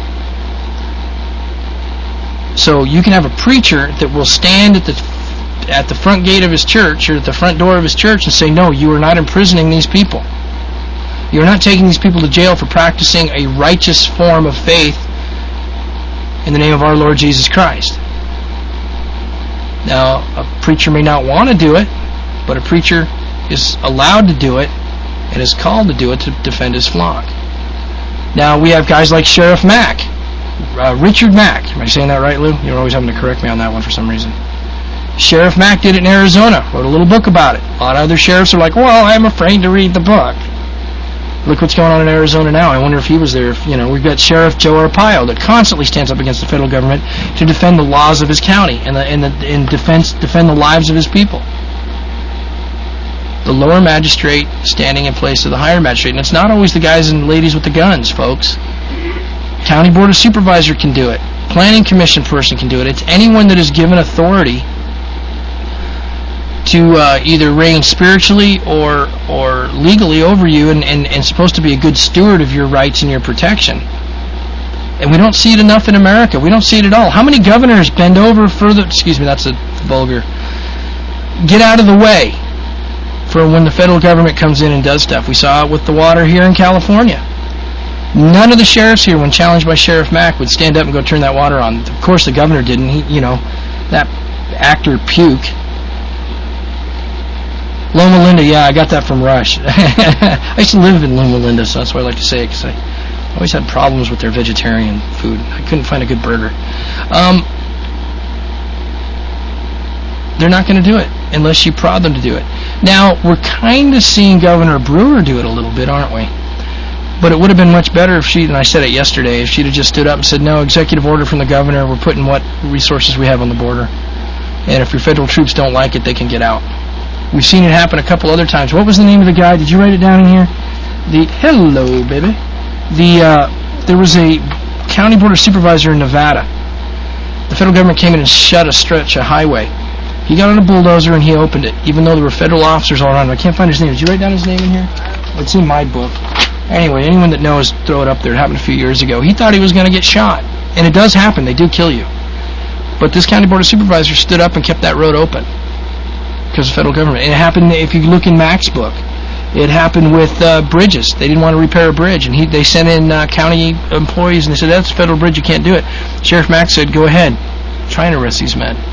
So you can have a preacher that will stand at the front gate of his church or at the front door of his church and say, no, you are not imprisoning these people. You're not taking these people to jail for practicing a righteous form of faith in the name of our Lord Jesus Christ. Now, a preacher may not want to do it, but a preacher is allowed to do it and is called to do it to defend his flock. Now, we have guys like Sheriff Mack, Richard Mack. Am I saying that right, Lou? You're always having to correct me on that one for some reason. Sheriff Mack did it in Arizona, wrote a little book about it. A lot of other sheriffs are like, well, I'm afraid to read the book. Look what's going on in Arizona now. I wonder if he was there. We've got Sheriff Joe Arpaio that constantly stands up against the federal government to defend the laws of his county and defend the lives of his people. The lower magistrate standing in place of the higher magistrate. And it's not always the guys and ladies with the guns, folks. County Board of Supervisor can do it. Planning Commission person can do it. It's anyone that is given authority to either reign spiritually or legally over you and supposed to be a good steward of your rights and your protection. And we don't see it enough in America. We don't see it at all. How many governors bend over further? Excuse me, that's a vulgar. Get out of the way for when the federal government comes in and does stuff. We saw it with the water here in California. None of the sheriffs here, when challenged by Sheriff Mack, would stand up and go turn that water on. Of course, the governor didn't. That actor Puke. Loma Linda, yeah, I got that from Rush. I used to live in Loma Linda, so that's why I like to say it, because I always had problems with their vegetarian food. I couldn't find a good burger. They're not going to do it unless you prod them to do it. Now, we're kind of seeing Governor Brewer do it a little bit, aren't we? But it would have been much better if and I said it yesterday, if she'd have just stood up and said, no, executive order from the governor, we're putting what resources we have on the border. And if your federal troops don't like it, they can get out. We've seen it happen a couple other times. What was the name of the guy? Did you write it down in here? Hello, baby. There was a county board of supervisor in Nevada. The federal government came in and shut a stretch of highway. He got on a bulldozer and he opened it, even though there were federal officers all around him. I can't find his name. Did you write down his name in here? It's in my book. Anyway, anyone that knows, throw it up there. It happened a few years ago. He thought he was going to get shot. And it does happen. They do kill you. But this county board of supervisors stood up and kept that road open. because of federal government. And it happened, if you look in Mac's book, it happened with bridges. They didn't want to repair a bridge, and they sent in county employees, and they said, that's a federal bridge, you can't do it. Sheriff Mack said, go ahead, try and arrest these men.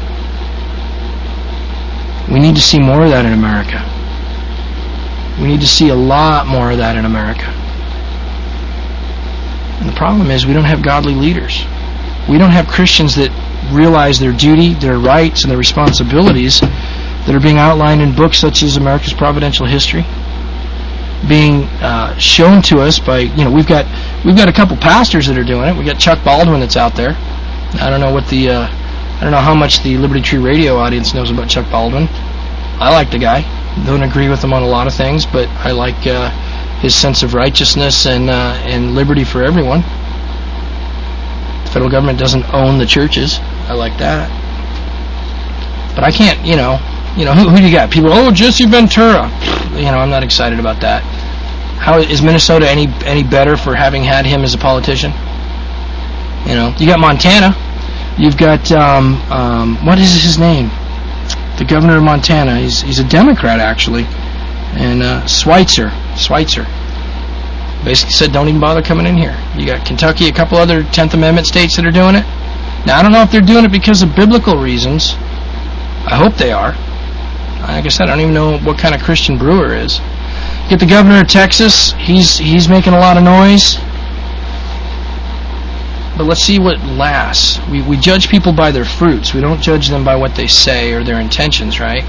We need to see more of that in America. We need to see a lot more of that in America. And the problem is we don't have godly leaders. We don't have Christians that realize their duty, their rights, and their responsibilities that are being outlined in books such as America's Providential History, being shown to us by, we've got a couple pastors that are doing it. We got Chuck Baldwin that's out there. I don't know how much the Liberty Tree Radio audience knows about Chuck Baldwin. I like the guy. Don't agree with him on a lot of things, but I like his sense of righteousness and liberty for everyone. The federal government doesn't own the churches. I like that. But I can't, who do you got? People, Jesse Ventura. I'm not excited about that. How is Minnesota any better for having had him as a politician? You got Montana. You've got what is his name? The governor of Montana. He's a Democrat actually, and Schweitzer basically said don't even bother coming in here. You got Kentucky, a couple other 10th Amendment states that are doing it. Now I don't know if they're doing it because of biblical reasons. I hope they are. Like I said, I don't even know what kind of Christian Brewer is. Get the governor of Texas. He's making a lot of noise. But let's see what lasts. We judge people by their fruits. We don't judge them by what they say or their intentions, right?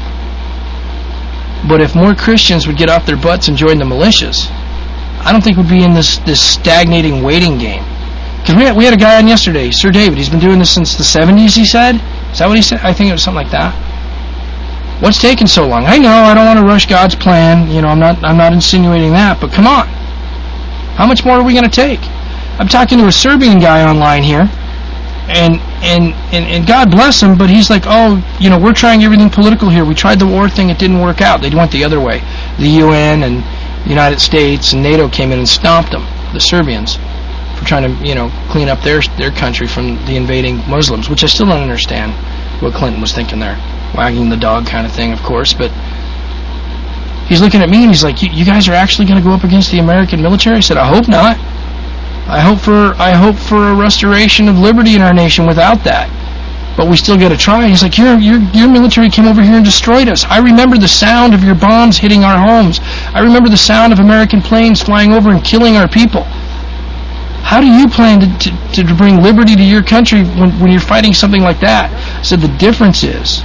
But if more Christians would get off their butts and join the militias, I don't think we'd be in this stagnating waiting game. Because we had a guy on yesterday, Sir David. He's been doing this since the 70s, he said. Is that what he said? I think it was something like that. What's taking so long? I know, I don't want to rush God's plan. I'm not insinuating that, but come on. How much more are we going to take? I'm talking to a Serbian guy online here, and God bless him, but he's like, we're trying everything political here. We tried the war thing, it didn't work out. They went the other way. The UN and the United States and NATO came in and stomped them, the Serbians, for trying to, clean up their country from the invading Muslims, which I still don't understand what Clinton was thinking there. Wagging the dog kind of thing, of course, but he's looking at me and he's like, you guys are actually going to go up against the American military? I said, I hope not. I hope for a restoration of liberty in our nation without that. But we still got to try. He's like, your military came over here and destroyed us. I remember the sound of your bombs hitting our homes. I remember the sound of American planes flying over and killing our people. How do you plan to bring liberty to your country when you're fighting something like that? I said, the difference is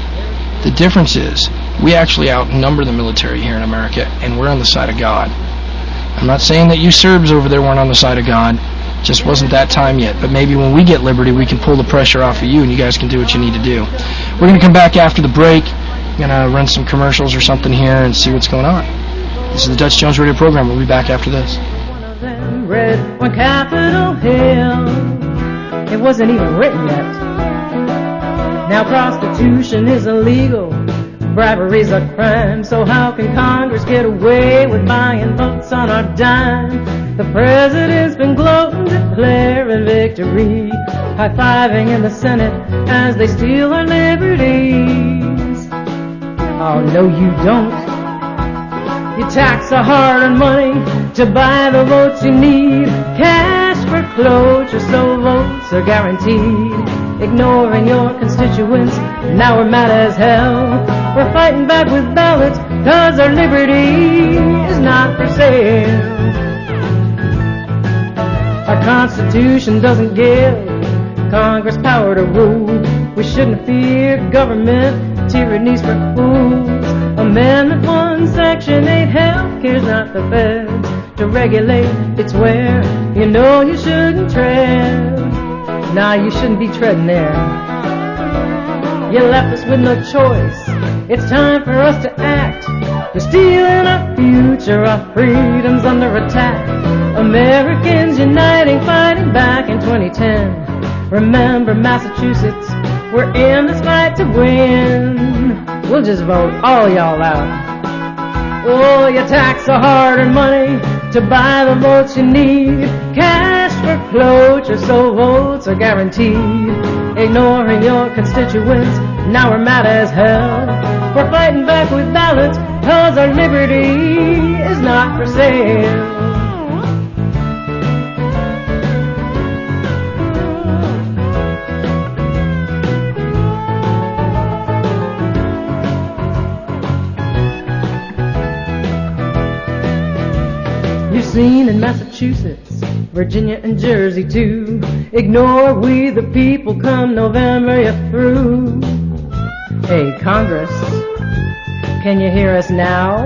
we actually outnumber the military here in America, and we're on the side of God. I'm not saying that you Serbs over there weren't on the side of God. Just wasn't that time yet. But maybe when we get liberty, we can pull the pressure off of you, and you guys can do what you need to do. We're going to come back after the break. I'm going to run some commercials or something here and see what's going on. This is the Dutch Jones Radio Program. We'll be back after this. One of them read on Capitol Hill. It wasn't even written yet. Now prostitution is illegal. Bribery's a crime, so how can Congress get away with buying votes on our dime? The president's been gloating, declaring victory, high-fiving in the Senate as they steal our liberties. Oh, no, you don't. You tax our hard-earned money to buy the votes you need. Cash for cloture, so votes are guaranteed. Ignoring your constituents, now we're mad as hell. We're fighting back with ballots, cause our liberty is not for sale. Our Constitution doesn't give Congress power to rule. We shouldn't fear government, tyranny's for fools. Amendment 1, Section 8, healthcare's not the feds to regulate, it's where you know you shouldn't tread. Nah, you shouldn't be treading there. You left us with no choice. It's time for us to act. You're stealing our future, our freedom's under attack. Americans uniting, fighting back in 2010. Remember Massachusetts, we're in this fight to win. We'll just vote all y'all out. Oh, you tax our hard-earned money to buy the votes you need. Cash for cloture, so votes are guaranteed. Ignoring your constituents, now we're mad as hell. We're fighting back with balance, 'cause our liberty is not for sale. You've seen in Massachusetts, Virginia and Jersey too. Ignore we the people, come November you're through. Hey Congress, can you hear us now?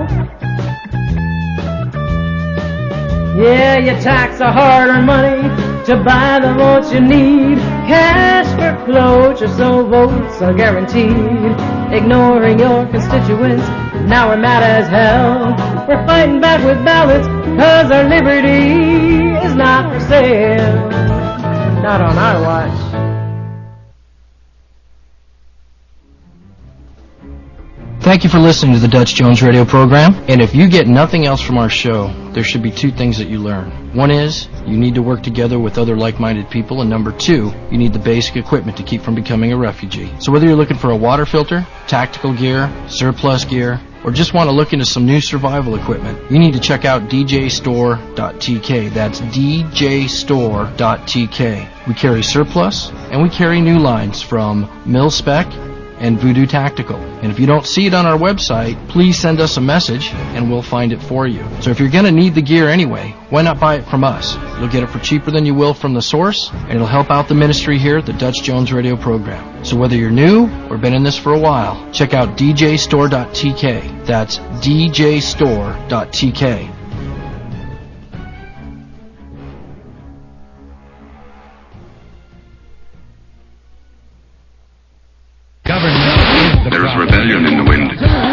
Yeah, you tax our hard-earned money to buy the votes you need. Cash for cloture, so votes are guaranteed. Ignoring your constituents, now we're mad as hell. We're fighting back with ballots, 'cause our liberty is not for sale. Not on our watch. Thank you for listening to the Dutch Jones Radio program. And if you get nothing else from our show, there should be two things that you learn. One is, you need to work together with other like-minded people. And number two, you need the basic equipment to keep from becoming a refugee. So whether you're looking for a water filter, tactical gear, surplus gear, or just want to look into some new survival equipment, you need to check out djstore.tk. That's djstore.tk. We carry surplus, and we carry new lines from Mil-Spec and Voodoo Tactical. And if you don't see it on our website, please send us a message and we'll find it for you. So if you're going to need the gear anyway, why not buy it from us? You'll get it for cheaper than you will from the source, and it'll help out the ministry here at the Dutch Jones Radio program. So whether you're new or been in this for a while, check out djstore.tk. That's djstore.tk. There is rebellion in the wind.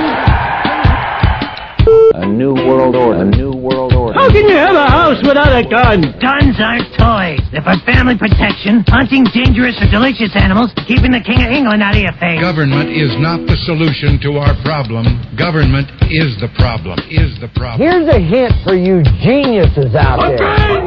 A new world order. A new world order. How can you have a house without a gun? Guns aren't toys. They're for family protection, hunting dangerous or delicious animals, keeping the King of England out of your face. Government is not the solution to our problem. Government is the problem. Is the problem. Here's a hint for you geniuses out there.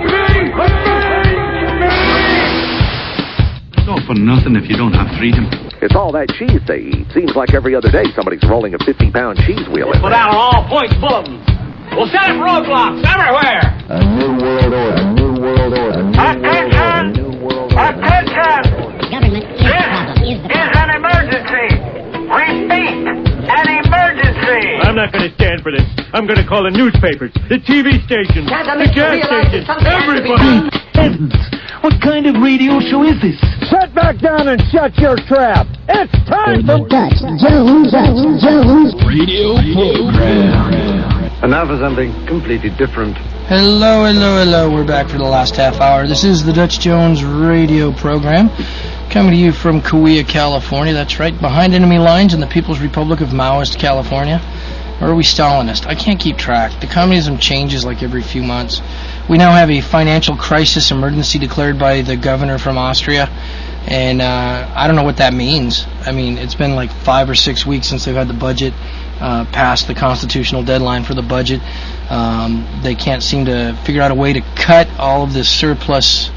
It's all for nothing if you don't have freedom. It's all that cheese they eat. Seems like every other day somebody's rolling a 50-pound cheese wheel in Put there. out all points bulletins. We'll set up roadblocks everywhere. A new world order. A new world order. A new world order. A new world order. Attention! Government is the problem. Is the This is an emergency. Repeat, an emergency. I'm not going to stand for this. I'm going to call the newspapers, the TV stations, the gas stations, everybody. Heavens! What kind of radio show is this? Sit back down and shut your trap. It's time for Dutch Jones Radio program. And now for something completely different. Hello, hello, hello. We're back for the last half hour. This is the Dutch Jones Radio program, coming to you from Cahuilla, California. That's right, behind enemy lines in the People's Republic of Maoist, California. Or are we Stalinist? I can't keep track. The communism changes like every few months. We now have a financial crisis emergency declared by the governor from Austria. And I don't know what that means. I mean, it's been like 5 or 6 weeks since they've had the budget past the constitutional deadline for the budget. They can't seem to figure out a way to cut all of this surplus,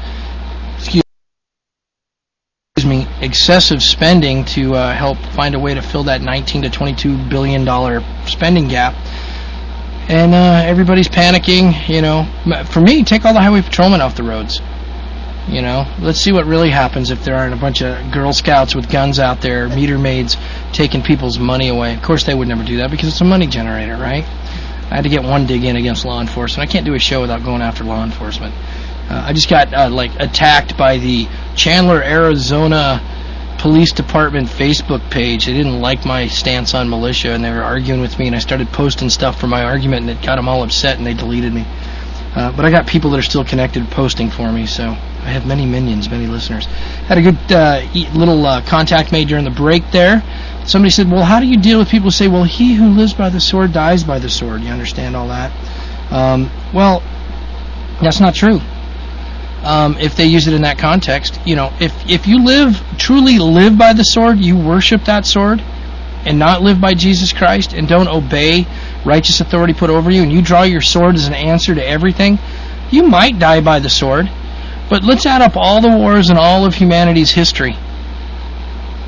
excessive spending to help find a way to fill that $19 to $22 billion spending gap. And everybody's panicking, you know. For me, take all the highway patrolmen off the roads. You know, let's see what really happens if there aren't a bunch of Girl Scouts with guns out there, meter maids, taking people's money away. Of course they would never do that because it's a money generator, right? I had to get one dig in against law enforcement. I can't do a show without going after law enforcement. I just got, attacked by the Chandler, Arizona Police Department Facebook page. They didn't like my stance on militia, and they were arguing with me, and I started posting stuff for my argument, and it got them all upset, and they deleted me. But I got people that are still connected posting for me, so I have many minions, many listeners. Had a good little contact made during the break there. Somebody said, well, how do you deal with people who say, well, he who lives by the sword dies by the sword? You understand all that? Well, that's not true. If they use it in that context, you know, if you truly live by the sword, you worship that sword, and not live by Jesus Christ, and don't obey righteous authority put over you, and you draw your sword as an answer to everything, you might die by the sword. But let's add up all the wars in all of humanity's history.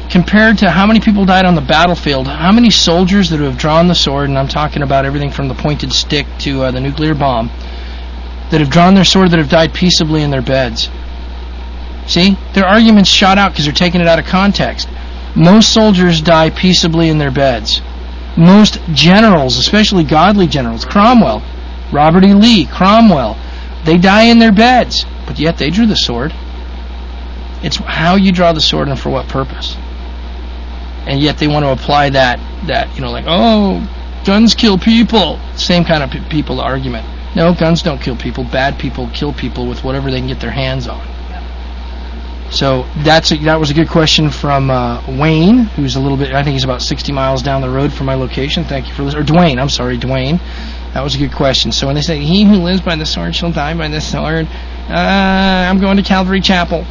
compared to how many people died on the battlefield, how many soldiers that have drawn the sword, and I'm talking about everything from the pointed stick to the nuclear bomb, that have drawn their sword that have died peaceably in their beds. See? Their argument's shot out because they're taking it out of context. Most soldiers die peaceably in their beds. Most generals, especially godly generals, Cromwell, Robert E. Lee, Cromwell, they die in their beds, but yet they drew the sword. It's how you draw the sword and for what purpose. And yet they want to apply that like, oh, guns kill people. Same kind of people argument. No, guns don't kill people. Bad people kill people with whatever they can get their hands on. So that was a good question from Wayne, who's a little bit, I think he's about 60 miles down the road from my location. Thank you for listening. Or Dwayne, I'm sorry, Dwayne. That was a good question. So when they say, he who lives by the sword shall die by the sword, I'm going to Calvary Chapel.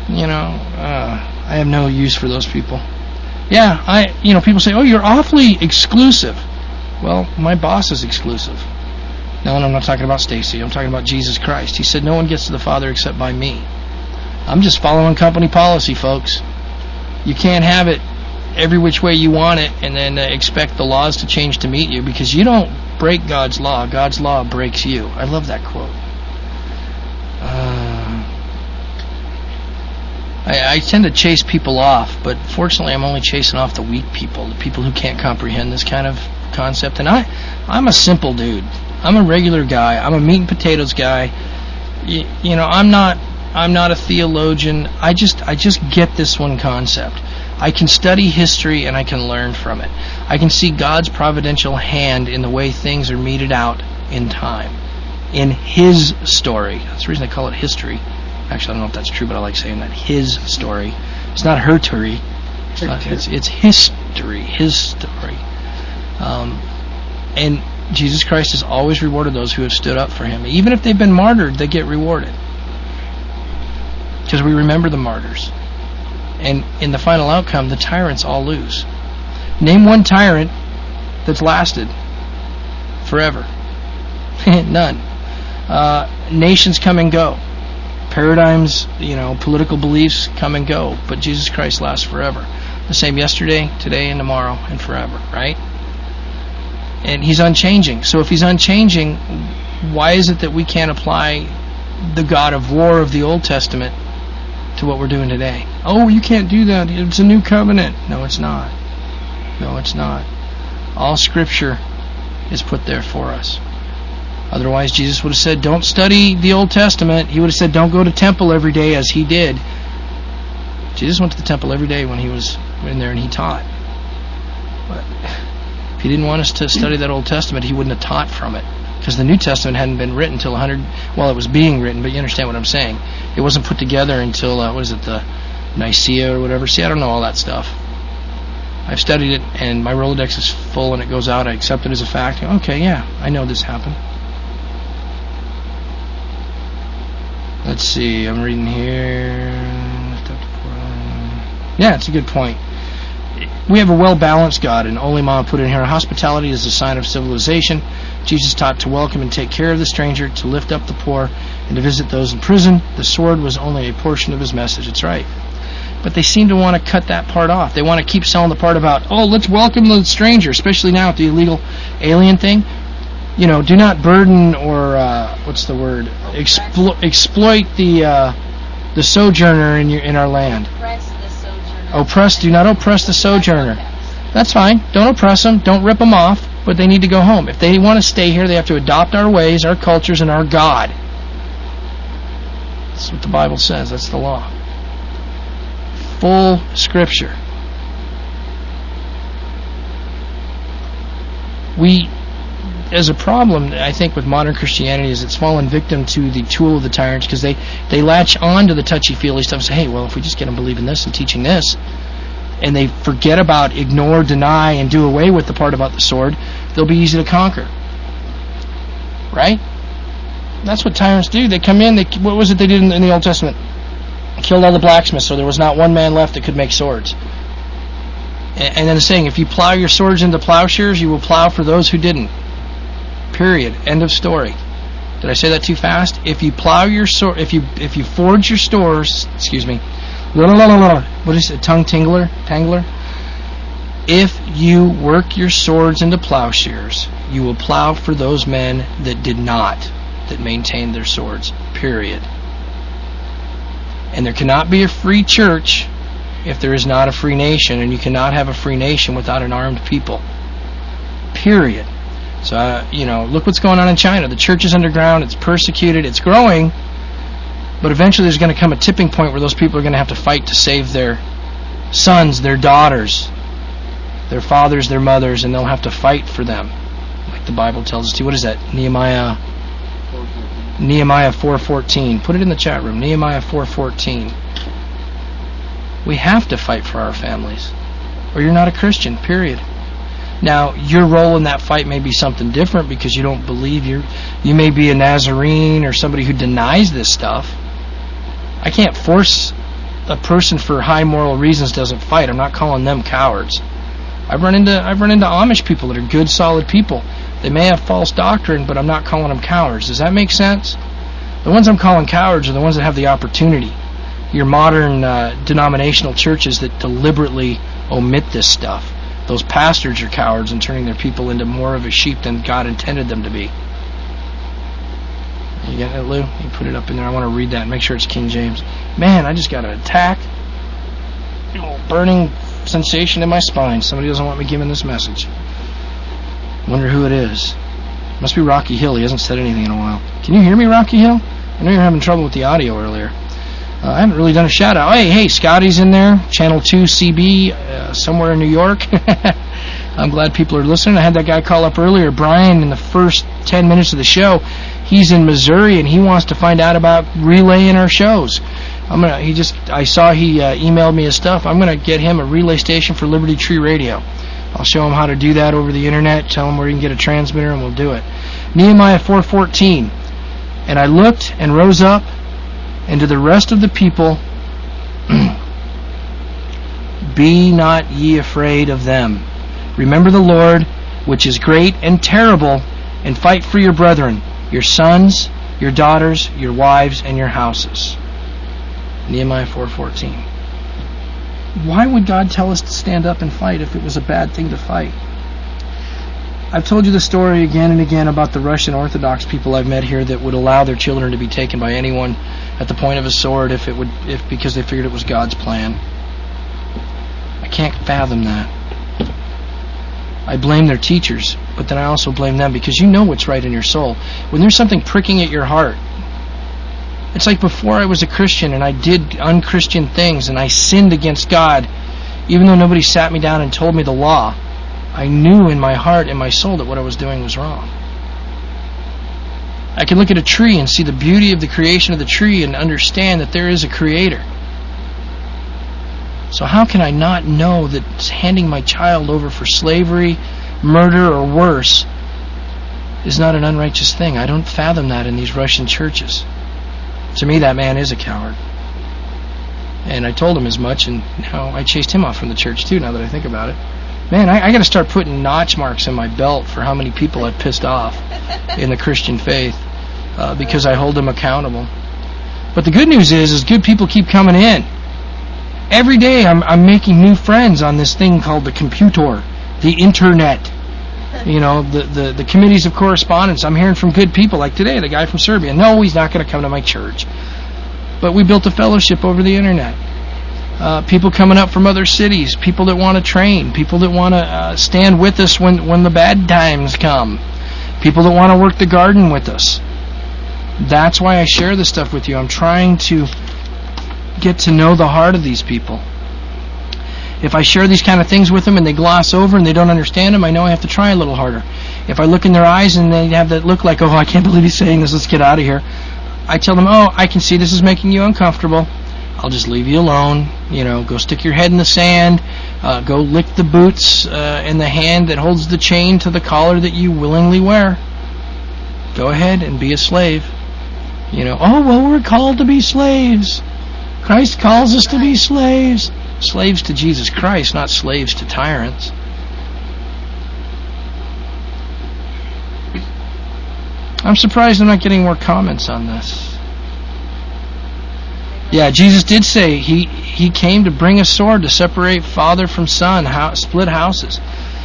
I have no use for those people. Yeah, people say, oh, you're awfully exclusive. Well, my boss is exclusive. No, I'm not talking about Stacy. I'm talking about Jesus Christ. He said, no one gets to the Father except by me. I'm just following company policy, folks. You can't have it every which way you want it and then expect the laws to change to meet you, because you don't break God's law. God's law breaks you. I love that quote. I tend to chase people off, but fortunately I'm only chasing off the weak people, the people who can't comprehend this kind of concept. And I'm a simple dude. I'm a regular guy. I'm a meat and potatoes guy. I'm not a theologian. I just get this one concept. I can study history and I can learn from it. I can see God's providential hand in the way things are meted out in time, in His story. That's the reason I call it history. Actually, I don't know if that's true, but I like saying that. His story. It's not her story. It's history. His story. And Jesus Christ has always rewarded those who have stood up for Him. Even if they've been martyred, they get rewarded. Because we remember the martyrs. And in the final outcome, the tyrants all lose. Name one tyrant that's lasted forever. None. Nations come and go. Paradigms, political beliefs come and go. But Jesus Christ lasts forever. The same yesterday, today, and tomorrow, and forever, right? And He's unchanging. So if He's unchanging, why is it that we can't apply the God of war of the Old Testament to what we're doing today? Oh, you can't do that. It's a new covenant. No, it's not. No, it's not. All Scripture is put there for us. Otherwise, Jesus would have said, don't study the Old Testament. He would have said, don't go to temple every day as He did. Jesus went to the temple every day when He was in there and He taught. But if He didn't want us to study that Old Testament, He wouldn't have taught from it. Because the New Testament hadn't been written until it was being written, but you understand what I'm saying. It wasn't put together until, the Nicaea or whatever. See, I don't know all that stuff. I've studied it, and my Rolodex is full, and it goes out. I accept it as a fact. Okay, yeah, I know this happened. Let's see, I'm reading here. Yeah, it's a good point. We have a well-balanced God, and Oli Mama put in here, hospitality is a sign of civilization. Jesus taught to welcome and take care of the stranger, to lift up the poor, and to visit those in prison. The sword was only a portion of His message. It's right. But they seem to want to cut that part off. They want to keep selling the part about, let's welcome the stranger, especially now with the illegal alien thing. Do not burden or, exploit the sojourner in our land. Do not oppress the sojourner. That's fine. Don't oppress them. Don't rip them off. But they need to go home. If they want to stay here, they have to adopt our ways, our cultures, and our God. That's what the Bible says. That's the law. Full Scripture. As a problem, I think, with modern Christianity is it's fallen victim to the tool of the tyrants, because they latch on to the touchy-feely stuff and say, hey, well, if we just get them believing this and teaching this, and they forget about, ignore, deny, and do away with the part about the sword, they'll be easy to conquer. Right? That's what tyrants do. They come in, what was it they did in the Old Testament? Killed all the blacksmiths, so there was not one man left that could make swords. And then it's saying, if you plow your swords into plowshares, you will plow for those who didn't. Period. End of story. Did I say that too fast? If you plow your sword, if you forge your swords What is it? Tongue tangler? If you work your swords into plowshares, you will plow for those men that did not, that maintained their swords. Period. And there cannot be a free church if there is not a free nation, and you cannot have a free nation without an armed people. Period. So, look what's going on in China. The church is underground, it's persecuted, it's growing, but eventually there's going to come a tipping point where those people are going to have to fight to save their sons, their daughters, their fathers, their mothers, and they'll have to fight for them, like the Bible tells us to. What is that? Nehemiah 4:14. Put it in the chat room. Nehemiah 4:14. We have to fight for our families, or you're not a Christian, period. Now, your role in that fight may be something different because you don't believe you may be a Nazarene or somebody who denies this stuff. I can't force a person for high moral reasons doesn't fight. I'm not calling them cowards. I've run into Amish people that are good, solid people. They may have false doctrine, but I'm not calling them cowards. Does that make sense? The ones I'm calling cowards are the ones that have the opportunity. Your modern denominational churches that deliberately omit this stuff. Those pastors are cowards and turning their people into more of a sheep than God intended them to be. You get it, Lou? You put it up in there. I want to read that and make sure it's King James. Man, I just got an attack. Burning sensation in my spine. Somebody doesn't want me giving this message. Wonder who it is. Must be Rocky Hill. He hasn't said anything in a while. Can you hear me, Rocky Hill? I know you're having trouble with the audio earlier. I haven't really done a shout out. Hey, Scotty's in there. Channel 2 CB, somewhere in New York. I'm glad people are listening. I had that guy call up earlier, Brian, in the first 10 minutes of the show. He's in Missouri and he wants to find out about relaying our shows. I saw he emailed me his stuff. I'm gonna get him a relay station for Liberty Tree Radio. I'll show him how to do that over the internet. Tell him where he can get a transmitter, and we'll do it. Nehemiah 4:14. And I looked and rose up, and to the rest of the people, be not ye afraid of them. Remember the Lord, which is great and terrible, and fight for your brethren, your sons, your daughters, your wives, and your houses. Nehemiah 4:14. Why would God tell us to stand up and fight if it was a bad thing to fight? I've told you the story again and again about the Russian Orthodox people I've met here that would allow their children to be taken by anyone at the point of a sword because they figured it was God's plan. I can't fathom that. I blame their teachers, but then I also blame them because you know what's right in your soul. When there's something pricking at your heart, it's like before I was a Christian and I did unchristian things and I sinned against God, even though nobody sat me down and told me the law, I knew in my heart and my soul that what I was doing was wrong. I can look at a tree and see the beauty of the creation of the tree and understand that there is a creator. So how can I not know that handing my child over for slavery, murder, or worse is not an unrighteous thing? I don't fathom that in these Russian churches. To me, that man is a coward. And I told him as much, and now I chased him off from the church too, now that I think about it. Man, I got to start putting notch marks in my belt for how many people I've pissed off in the Christian faith because I hold them accountable. But the good news is good people keep coming in. Every day I'm making new friends on this thing called the computer, the internet. You know, the committees of correspondence. I'm hearing from good people like today, the guy from Serbia. No, he's not going to come to my church. But we built a fellowship over the internet. People coming up from other cities, people that want to train, people that want to stand with us when the bad times come, people that want to work the garden with us. That's why I share this stuff with you. I'm trying to get to know the heart of these people. If I share these kind of things with them and they gloss over and they don't understand them, I know I have to try a little harder. If I look in their eyes and they have that look like, oh, I can't believe he's saying this, let's get out of here, I tell them, oh, I can see this is making you uncomfortable. I'll just leave you alone. You know, go stick your head in the sand. Go lick the boots in the hand that holds the chain to the collar that you willingly wear. Go ahead and be a slave. You know, oh, well, we're called to be slaves. Christ calls us to be slaves. Slaves to Jesus Christ, not slaves to tyrants. I'm surprised I'm not getting more comments on this. Yeah, Jesus did say, he He came to bring a sword to separate father from son, split houses.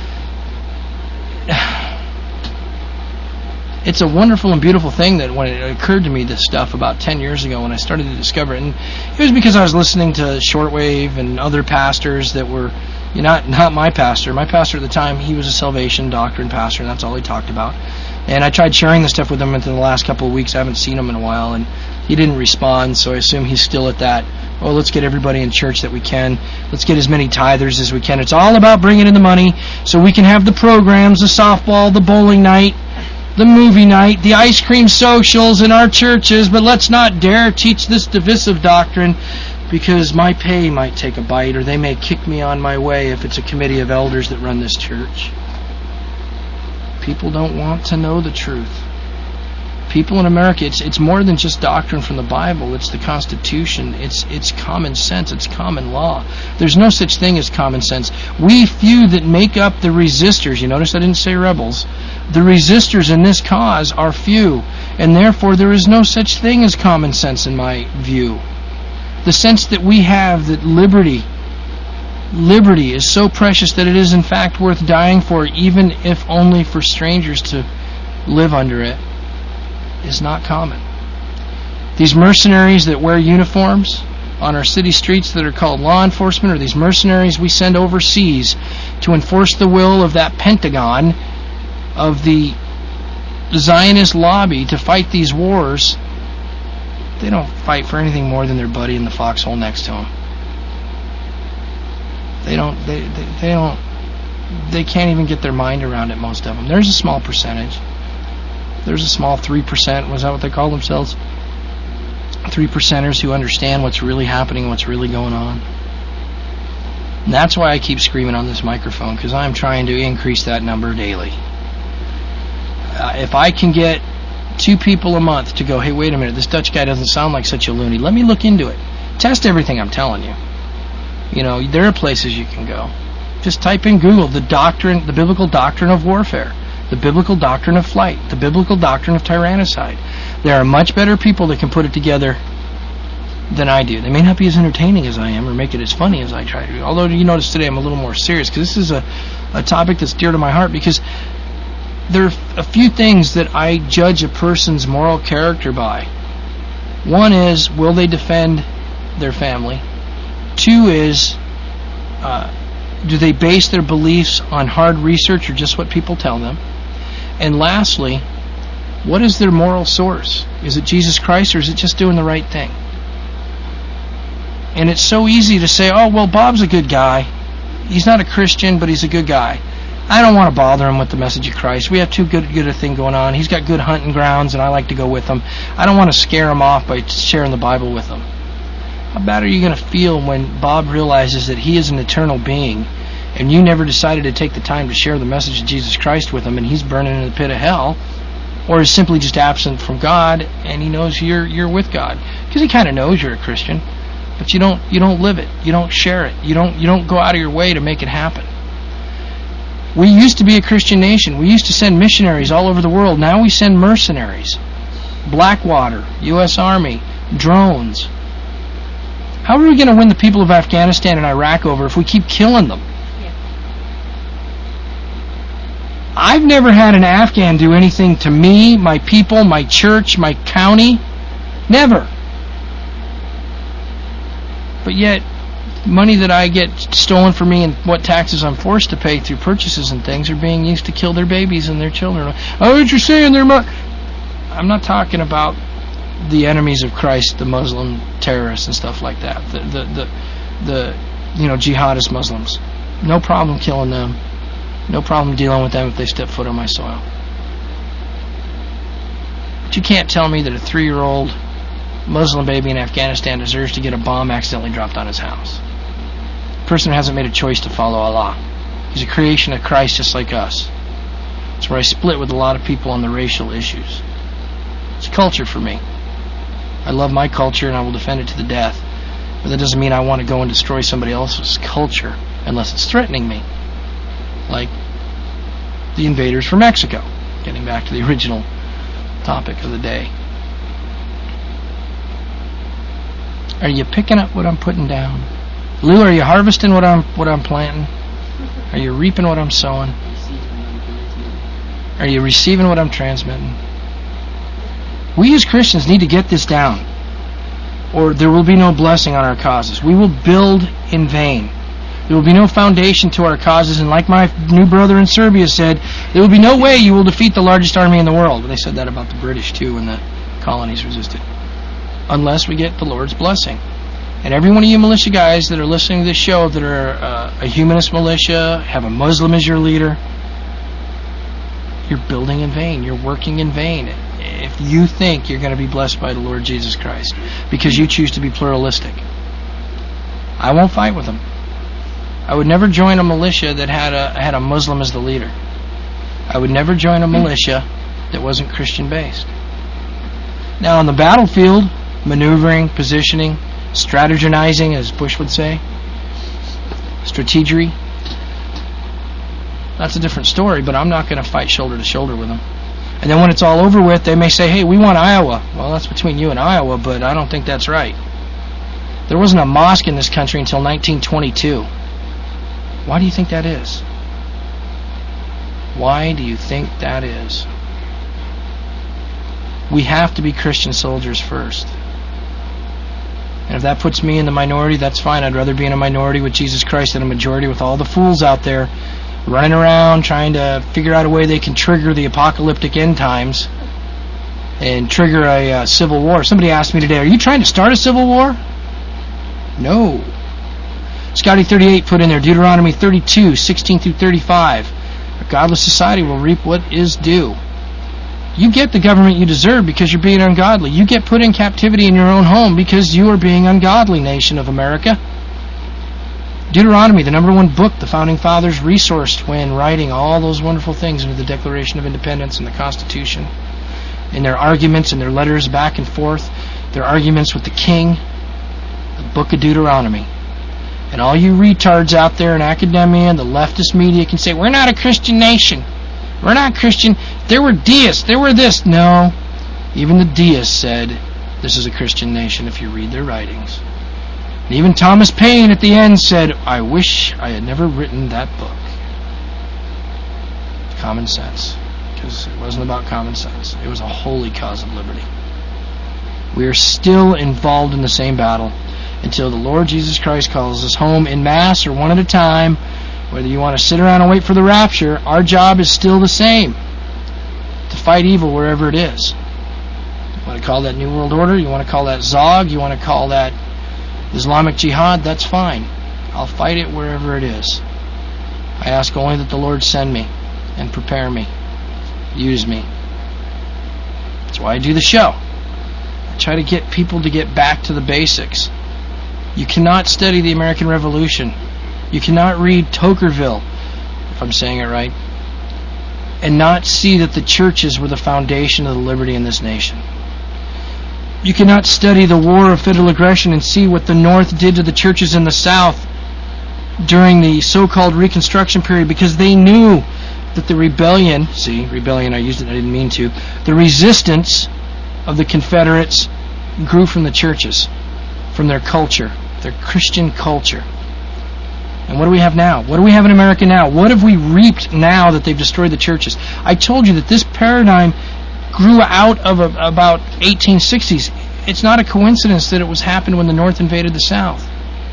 It's a wonderful and beautiful thing that when it occurred to me, this stuff, about 10 years ago when I started to discover it. And it was because I was listening to shortwave and other pastors that were, not my pastor. My pastor at the time, he was a salvation doctrine pastor, and that's all he talked about. And I tried sharing this stuff with him within the last couple of weeks. I haven't seen him in a while, and he didn't respond, so I assume he's still at that. Oh, let's get everybody in church that we can. Let's get as many tithers as we can. It's all about bringing in the money so we can have the programs, the softball, the bowling night, the movie night, the ice cream socials in our churches, but let's not dare teach this divisive doctrine because my pay might take a bite or they may kick me on my way if it's a committee of elders that run this church. People don't want to know the truth. People in America, it's more than just doctrine from the Bible. It's the Constitution. It's common sense. It's common law. There's no such thing as common sense. We few that make up the resistors, you notice I didn't say rebels, the resistors in this cause are few, and therefore there is no such thing as common sense in my view. The sense that we have that liberty is so precious that it is in fact worth dying for, even if only for strangers to live under it, is not common. These mercenaries that wear uniforms on our city streets that are called law enforcement, or these mercenaries we send overseas to enforce the will of that Pentagon, of the Zionist lobby to fight these wars, they don't fight for anything more than their buddy in the foxhole next to them. They can't even get their mind around it, most of them. There's a small percentage. There's a small 3%, was that what they call themselves? 3%ers who understand what's really happening, what's really going on. And that's why I keep screaming on this microphone, because I'm trying to increase that number daily. If I can get 2 people a month to go, hey, wait a minute, this Dutch guy doesn't sound like such a loony. Let me look into it. Test everything I'm telling you. There are places you can go. Just type in Google the biblical doctrine of warfare, the biblical doctrine of flight, the biblical doctrine of tyrannicide. There are much better people that can put it together than I do. They may not be as entertaining as I am or make it as funny as I try to do. Although you notice today I'm a little more serious because this is a topic that's dear to my heart, because there are a few things that I judge a person's moral character by. One is, will they defend their family? 2 is, do they base their beliefs on hard research or just what people tell them? And lastly, what is their moral source? Is it Jesus Christ, or is it just doing the right thing? And it's so easy to say, oh, well, Bob's a good guy. He's not a Christian, but he's a good guy. I don't want to bother him with the message of Christ. We have too good a thing going on. He's got good hunting grounds, and I like to go with him. I don't want to scare him off by sharing the Bible with him. How bad are you going to feel when Bob realizes that he is an eternal being, and you never decided to take the time to share the message of Jesus Christ with him, and he's burning in the pit of hell, or is simply just absent from God, and he knows you're with God, because he kind of knows you're a Christian, but you don't live it, you don't share it, you don't go out of your way to make it happen. We used to be a Christian nation. We used to send missionaries all over the world. Now we send mercenaries. Blackwater, U.S. Army, drones. How are we going to win the people of Afghanistan and Iraq over if we keep killing them? I've never had an Afghan do anything to me, my people, my church, my county. Never. But yet, money that I get stolen from me and what taxes I'm forced to pay through purchases and things are being used to kill their babies and their children. Oh, what you're saying? I'm not talking about the enemies of Christ, the Muslim terrorists and stuff like that. The jihadist Muslims. No problem killing them. No problem dealing with them if they step foot on my soil. But you can't tell me that a 3-year-old Muslim baby in Afghanistan deserves to get a bomb accidentally dropped on his house. The person hasn't made a choice to follow Allah. He's a creation of Christ just like us. That's where I split with a lot of people on the racial issues. It's culture for me. I love my culture and I will defend it to the death. But that doesn't mean I want to go and destroy somebody else's culture unless it's threatening me. Like the invaders from Mexico. Getting back to the original topic of the day. Are you picking up what I'm putting down? Lou, are you harvesting what I'm planting? Are you reaping what I'm sowing? Are you receiving what I'm transmitting? We as Christians need to get this down, or there will be no blessing on our causes. We will build in vain. There will be no foundation to our causes, and like my new brother in Serbia said, there will be no way you will defeat the largest army in the world. They said that about the British, too, when the colonies resisted. Unless we get the Lord's blessing. And every one of you militia guys that are listening to this show that are a humanist militia, have a Muslim as your leader, you're building in vain. You're working in vain. If you think you're going to be blessed by the Lord Jesus Christ because you choose to be pluralistic. I won't fight with them. I would never join a militia that had a Muslim as the leader. I would never join a militia that wasn't Christian-based. Now, on the battlefield, maneuvering, positioning, strategizing, as Bush would say, strategery, that's a different story, but I'm not going to fight shoulder to shoulder with them. And then when it's all over with, they may say, hey, we want Iowa. Well, that's between you and Iowa, but I don't think that's right. There wasn't a mosque in this country until 1922. Why do you think that is? Why do you think that is? We have to be Christian soldiers first. And if that puts me in the minority, that's fine. I'd rather be in a minority with Jesus Christ than a majority with all the fools out there running around trying to figure out a way they can trigger the apocalyptic end times and trigger a civil war. Somebody asked me today, are you trying to start a civil war? No. Scotty38 put in there, Deuteronomy 32, 16 through 35. A godless society will reap what is due. You get the government you deserve because you're being ungodly. You get put in captivity in your own home because you are being ungodly, nation of America. Deuteronomy, the number one book the Founding Fathers resourced when writing all those wonderful things into the Declaration of Independence and the Constitution, in their arguments and their letters back and forth, their arguments with the king, the book of Deuteronomy. And all you retards out there in academia and the leftist media can say, we're not a Christian nation. We're not Christian. There were deists. There were this. No. Even the deists said, this is a Christian nation if you read their writings. And even Thomas Paine at the end said, I wish I had never written that book. Common sense. Because it wasn't about common sense. It was a holy cause of liberty. We are still involved in the same battle until the Lord Jesus Christ calls us home in mass or one at a time. Whether you want to sit around and wait for the rapture, our job is still the same. To fight evil wherever it is. You want to call that New World Order? You want to call that Zog? You want to call that Islamic Jihad? That's fine. I'll fight it wherever it is. I ask only that the Lord send me and prepare me. Use me. That's why I do the show. I try to get people to get back to the basics. You cannot study the American Revolution. You cannot read Tocqueville, if I'm saying it right, and not see that the churches were the foundation of the liberty in this nation. You cannot study the War of Federal Aggression and see what the North did to the churches in the South during the so-called Reconstruction period, because they knew that the rebellion, I used it, I didn't mean to, the resistance of the Confederates grew from the churches, from their culture, their Christian culture. And what do we have now? What do we have in America now? What have we reaped now that they've destroyed the churches? I told you that this paradigm grew out of about 1860s. It's not a coincidence that it happened when the North invaded the South.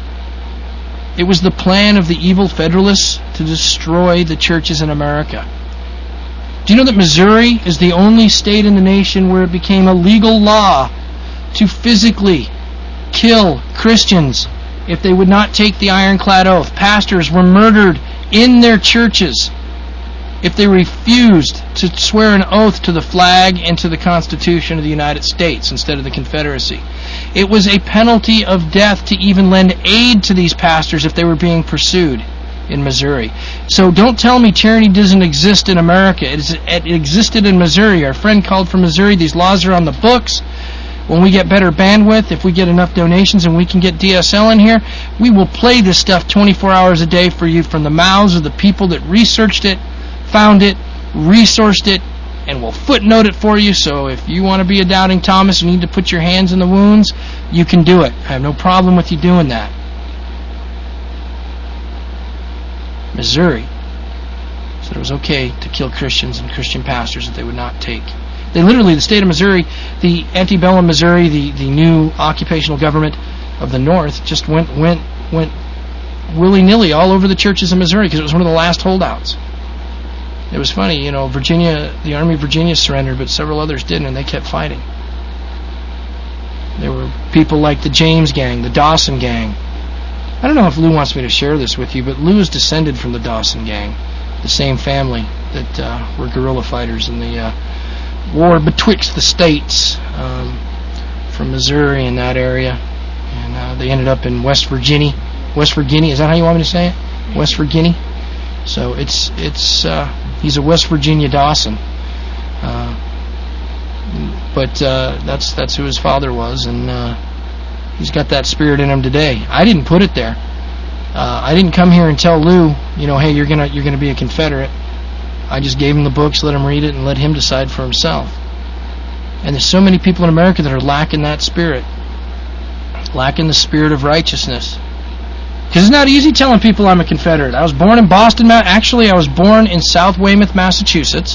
It was the plan of the evil Federalists to destroy the churches in America. Do you know that Missouri is the only state in the nation where it became a legal law to physically kill Christians if they would not take the ironclad oath? Pastors were murdered in their churches if they refused to swear an oath to the flag and to the Constitution of the United States instead of the Confederacy. It was a penalty of death to even lend aid to these pastors if they were being pursued in Missouri. So don't tell me tyranny doesn't exist in America. It existed in Missouri. Our friend called from Missouri. These laws are on the books. When we get better bandwidth, if we get enough donations and we can get DSL in here, we will play this stuff 24 hours a day for you from the mouths of the people that researched it, found it, resourced it, and will footnote it for you. So if you want to be a doubting Thomas and need to put your hands in the wounds, you can do it. I have no problem with you doing that. Missouri, said it was okay to kill Christians and Christian pastors that they would not take. They literally, the state of Missouri, the antebellum Missouri, the new occupational government of the North, just went willy-nilly all over the churches in Missouri because it was one of the last holdouts. It was funny, Virginia, the Army of Virginia surrendered, but several others didn't, and they kept fighting. There were people like the James Gang, the Dawson Gang. I don't know if Lou wants me to share this with you, but Lou is descended from the Dawson Gang, the same family that were guerrilla fighters in the war betwixt the states from Missouri and that area. And they ended up in West Virginia. West Virginia, is that how you want me to say it? West Virginia. So it's he's a West Virginia Dawson. But that's who his father was, and he's got that spirit in him today. I didn't put it there. I didn't come here and tell Lou, hey, you're gonna be a Confederate. I just gave him the books, let him read it, and let him decide for himself. And there's so many people in America that are lacking that spirit, lacking the spirit of righteousness. Because it's not easy telling people I'm a Confederate. I was born in Boston, actually I was born in South Weymouth, Massachusetts,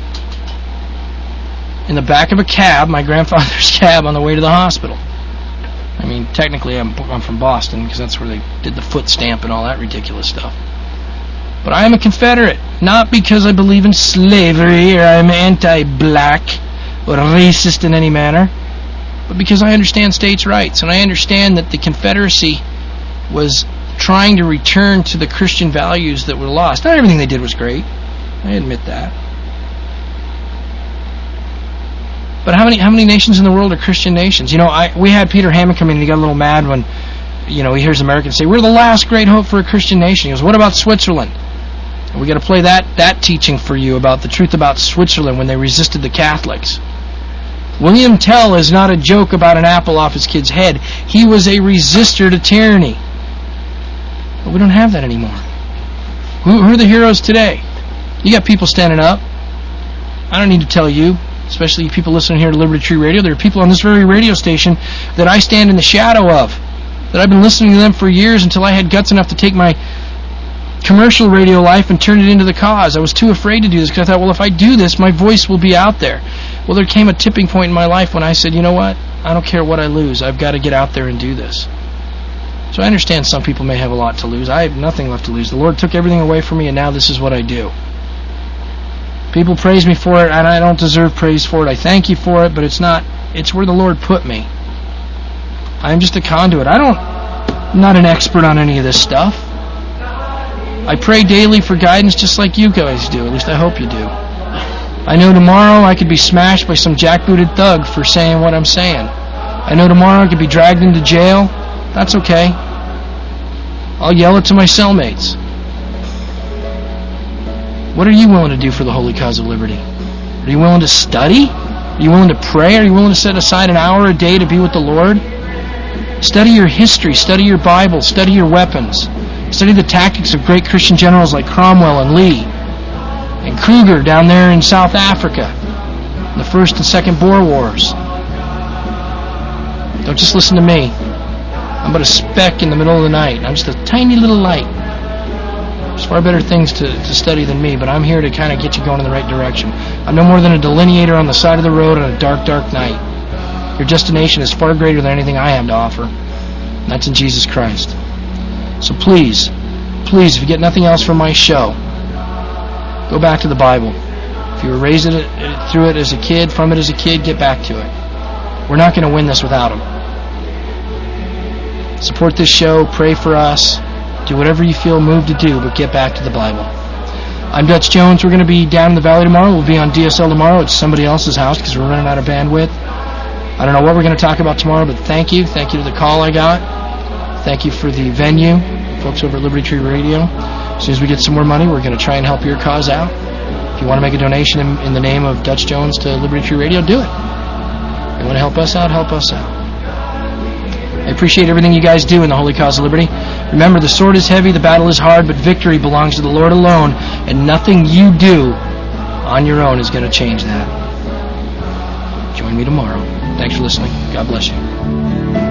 in the back of a cab, my grandfather's cab, on the way to the hospital. I mean, technically I'm from Boston because that's where they did the foot stamp and all that ridiculous stuff. But I am a Confederate, not because I believe in slavery or I'm anti-black or racist in any manner, but because I understand states' rights, and I understand that the Confederacy was trying to return to the Christian values that were lost. Not everything they did was great. I admit that. But how many nations in the world are Christian nations? We had Peter Hammond come in and he got a little mad when, he hears Americans say, we're the last great hope for a Christian nation. He goes, what about Switzerland? And we got to play that teaching for you about the truth about Switzerland when they resisted the Catholics. William Tell is not a joke about an apple off his kid's head. He was a resistor to tyranny. But we don't have that anymore. Who are the heroes today? You got people standing up. I don't need to tell you, especially people listening here to Liberty Tree Radio, there are people on this very radio station that I stand in the shadow of, that I've been listening to them for years until I had guts enough to take my commercial radio life and turn it into the cause. I was too afraid to do this because I thought, well, if I do this, my voice will be out there. Well, there came a tipping point in my life when I said, you know what? I don't care what I lose. I've got to get out there and do this. So I understand some people may have a lot to lose. I have nothing left to lose. The Lord took everything away from me, and now this is what I do. People praise me for it, and I don't deserve praise for it. I thank you for it, but it's where the Lord put me. I'm just a conduit. I'm not an expert on any of this stuff. I pray daily for guidance just like you guys do. At least I hope you do. I know tomorrow I could be smashed by some jackbooted thug for saying what I'm saying. I know tomorrow I could be dragged into jail. That's okay. I'll yell it to my cellmates. What are you willing to do for the holy cause of liberty? Are you willing to study? Are you willing to pray? Are you willing to set aside an hour a day to be with the Lord? Study your history. Study your Bible. Study your weapons. Study the tactics of great Christian generals like Cromwell and Lee and Kruger down there in South Africa in the First and Second Boer Wars. Don't just listen to me. I'm but a speck in the middle of the night. I'm just a tiny little light. There's far better things to study than me, but I'm here to kind of get you going in the right direction. I'm no more than a delineator on the side of the road on a dark, dark night. Your destination is far greater than anything I have to offer, and that's in Jesus Christ. So please, if you get nothing else from my show, go back to the Bible. If you were raised through it as a kid, from it as a kid, get back to it. We're not going to win this without them. Support this show, pray for us, do whatever you feel moved to do, but get back to the Bible. I'm Dutch Jones. We're going to be down in the valley tomorrow. We'll be on DSL tomorrow. It's somebody else's house because we're running out of bandwidth. I don't know what we're going to talk about tomorrow, but thank you. Thank you to the call I got. Thank you for the venue, folks over at Liberty Tree Radio. As soon as we get some more money, we're going to try and help your cause out. If you want to make a donation in the name of Dutch Jones to Liberty Tree Radio, do it. If you want to help us out, help us out. I appreciate everything you guys do in the holy cause of liberty. Remember, the sword is heavy, the battle is hard, but victory belongs to the Lord alone, and nothing you do on your own is going to change that. Join me tomorrow. Thanks for listening. God bless you.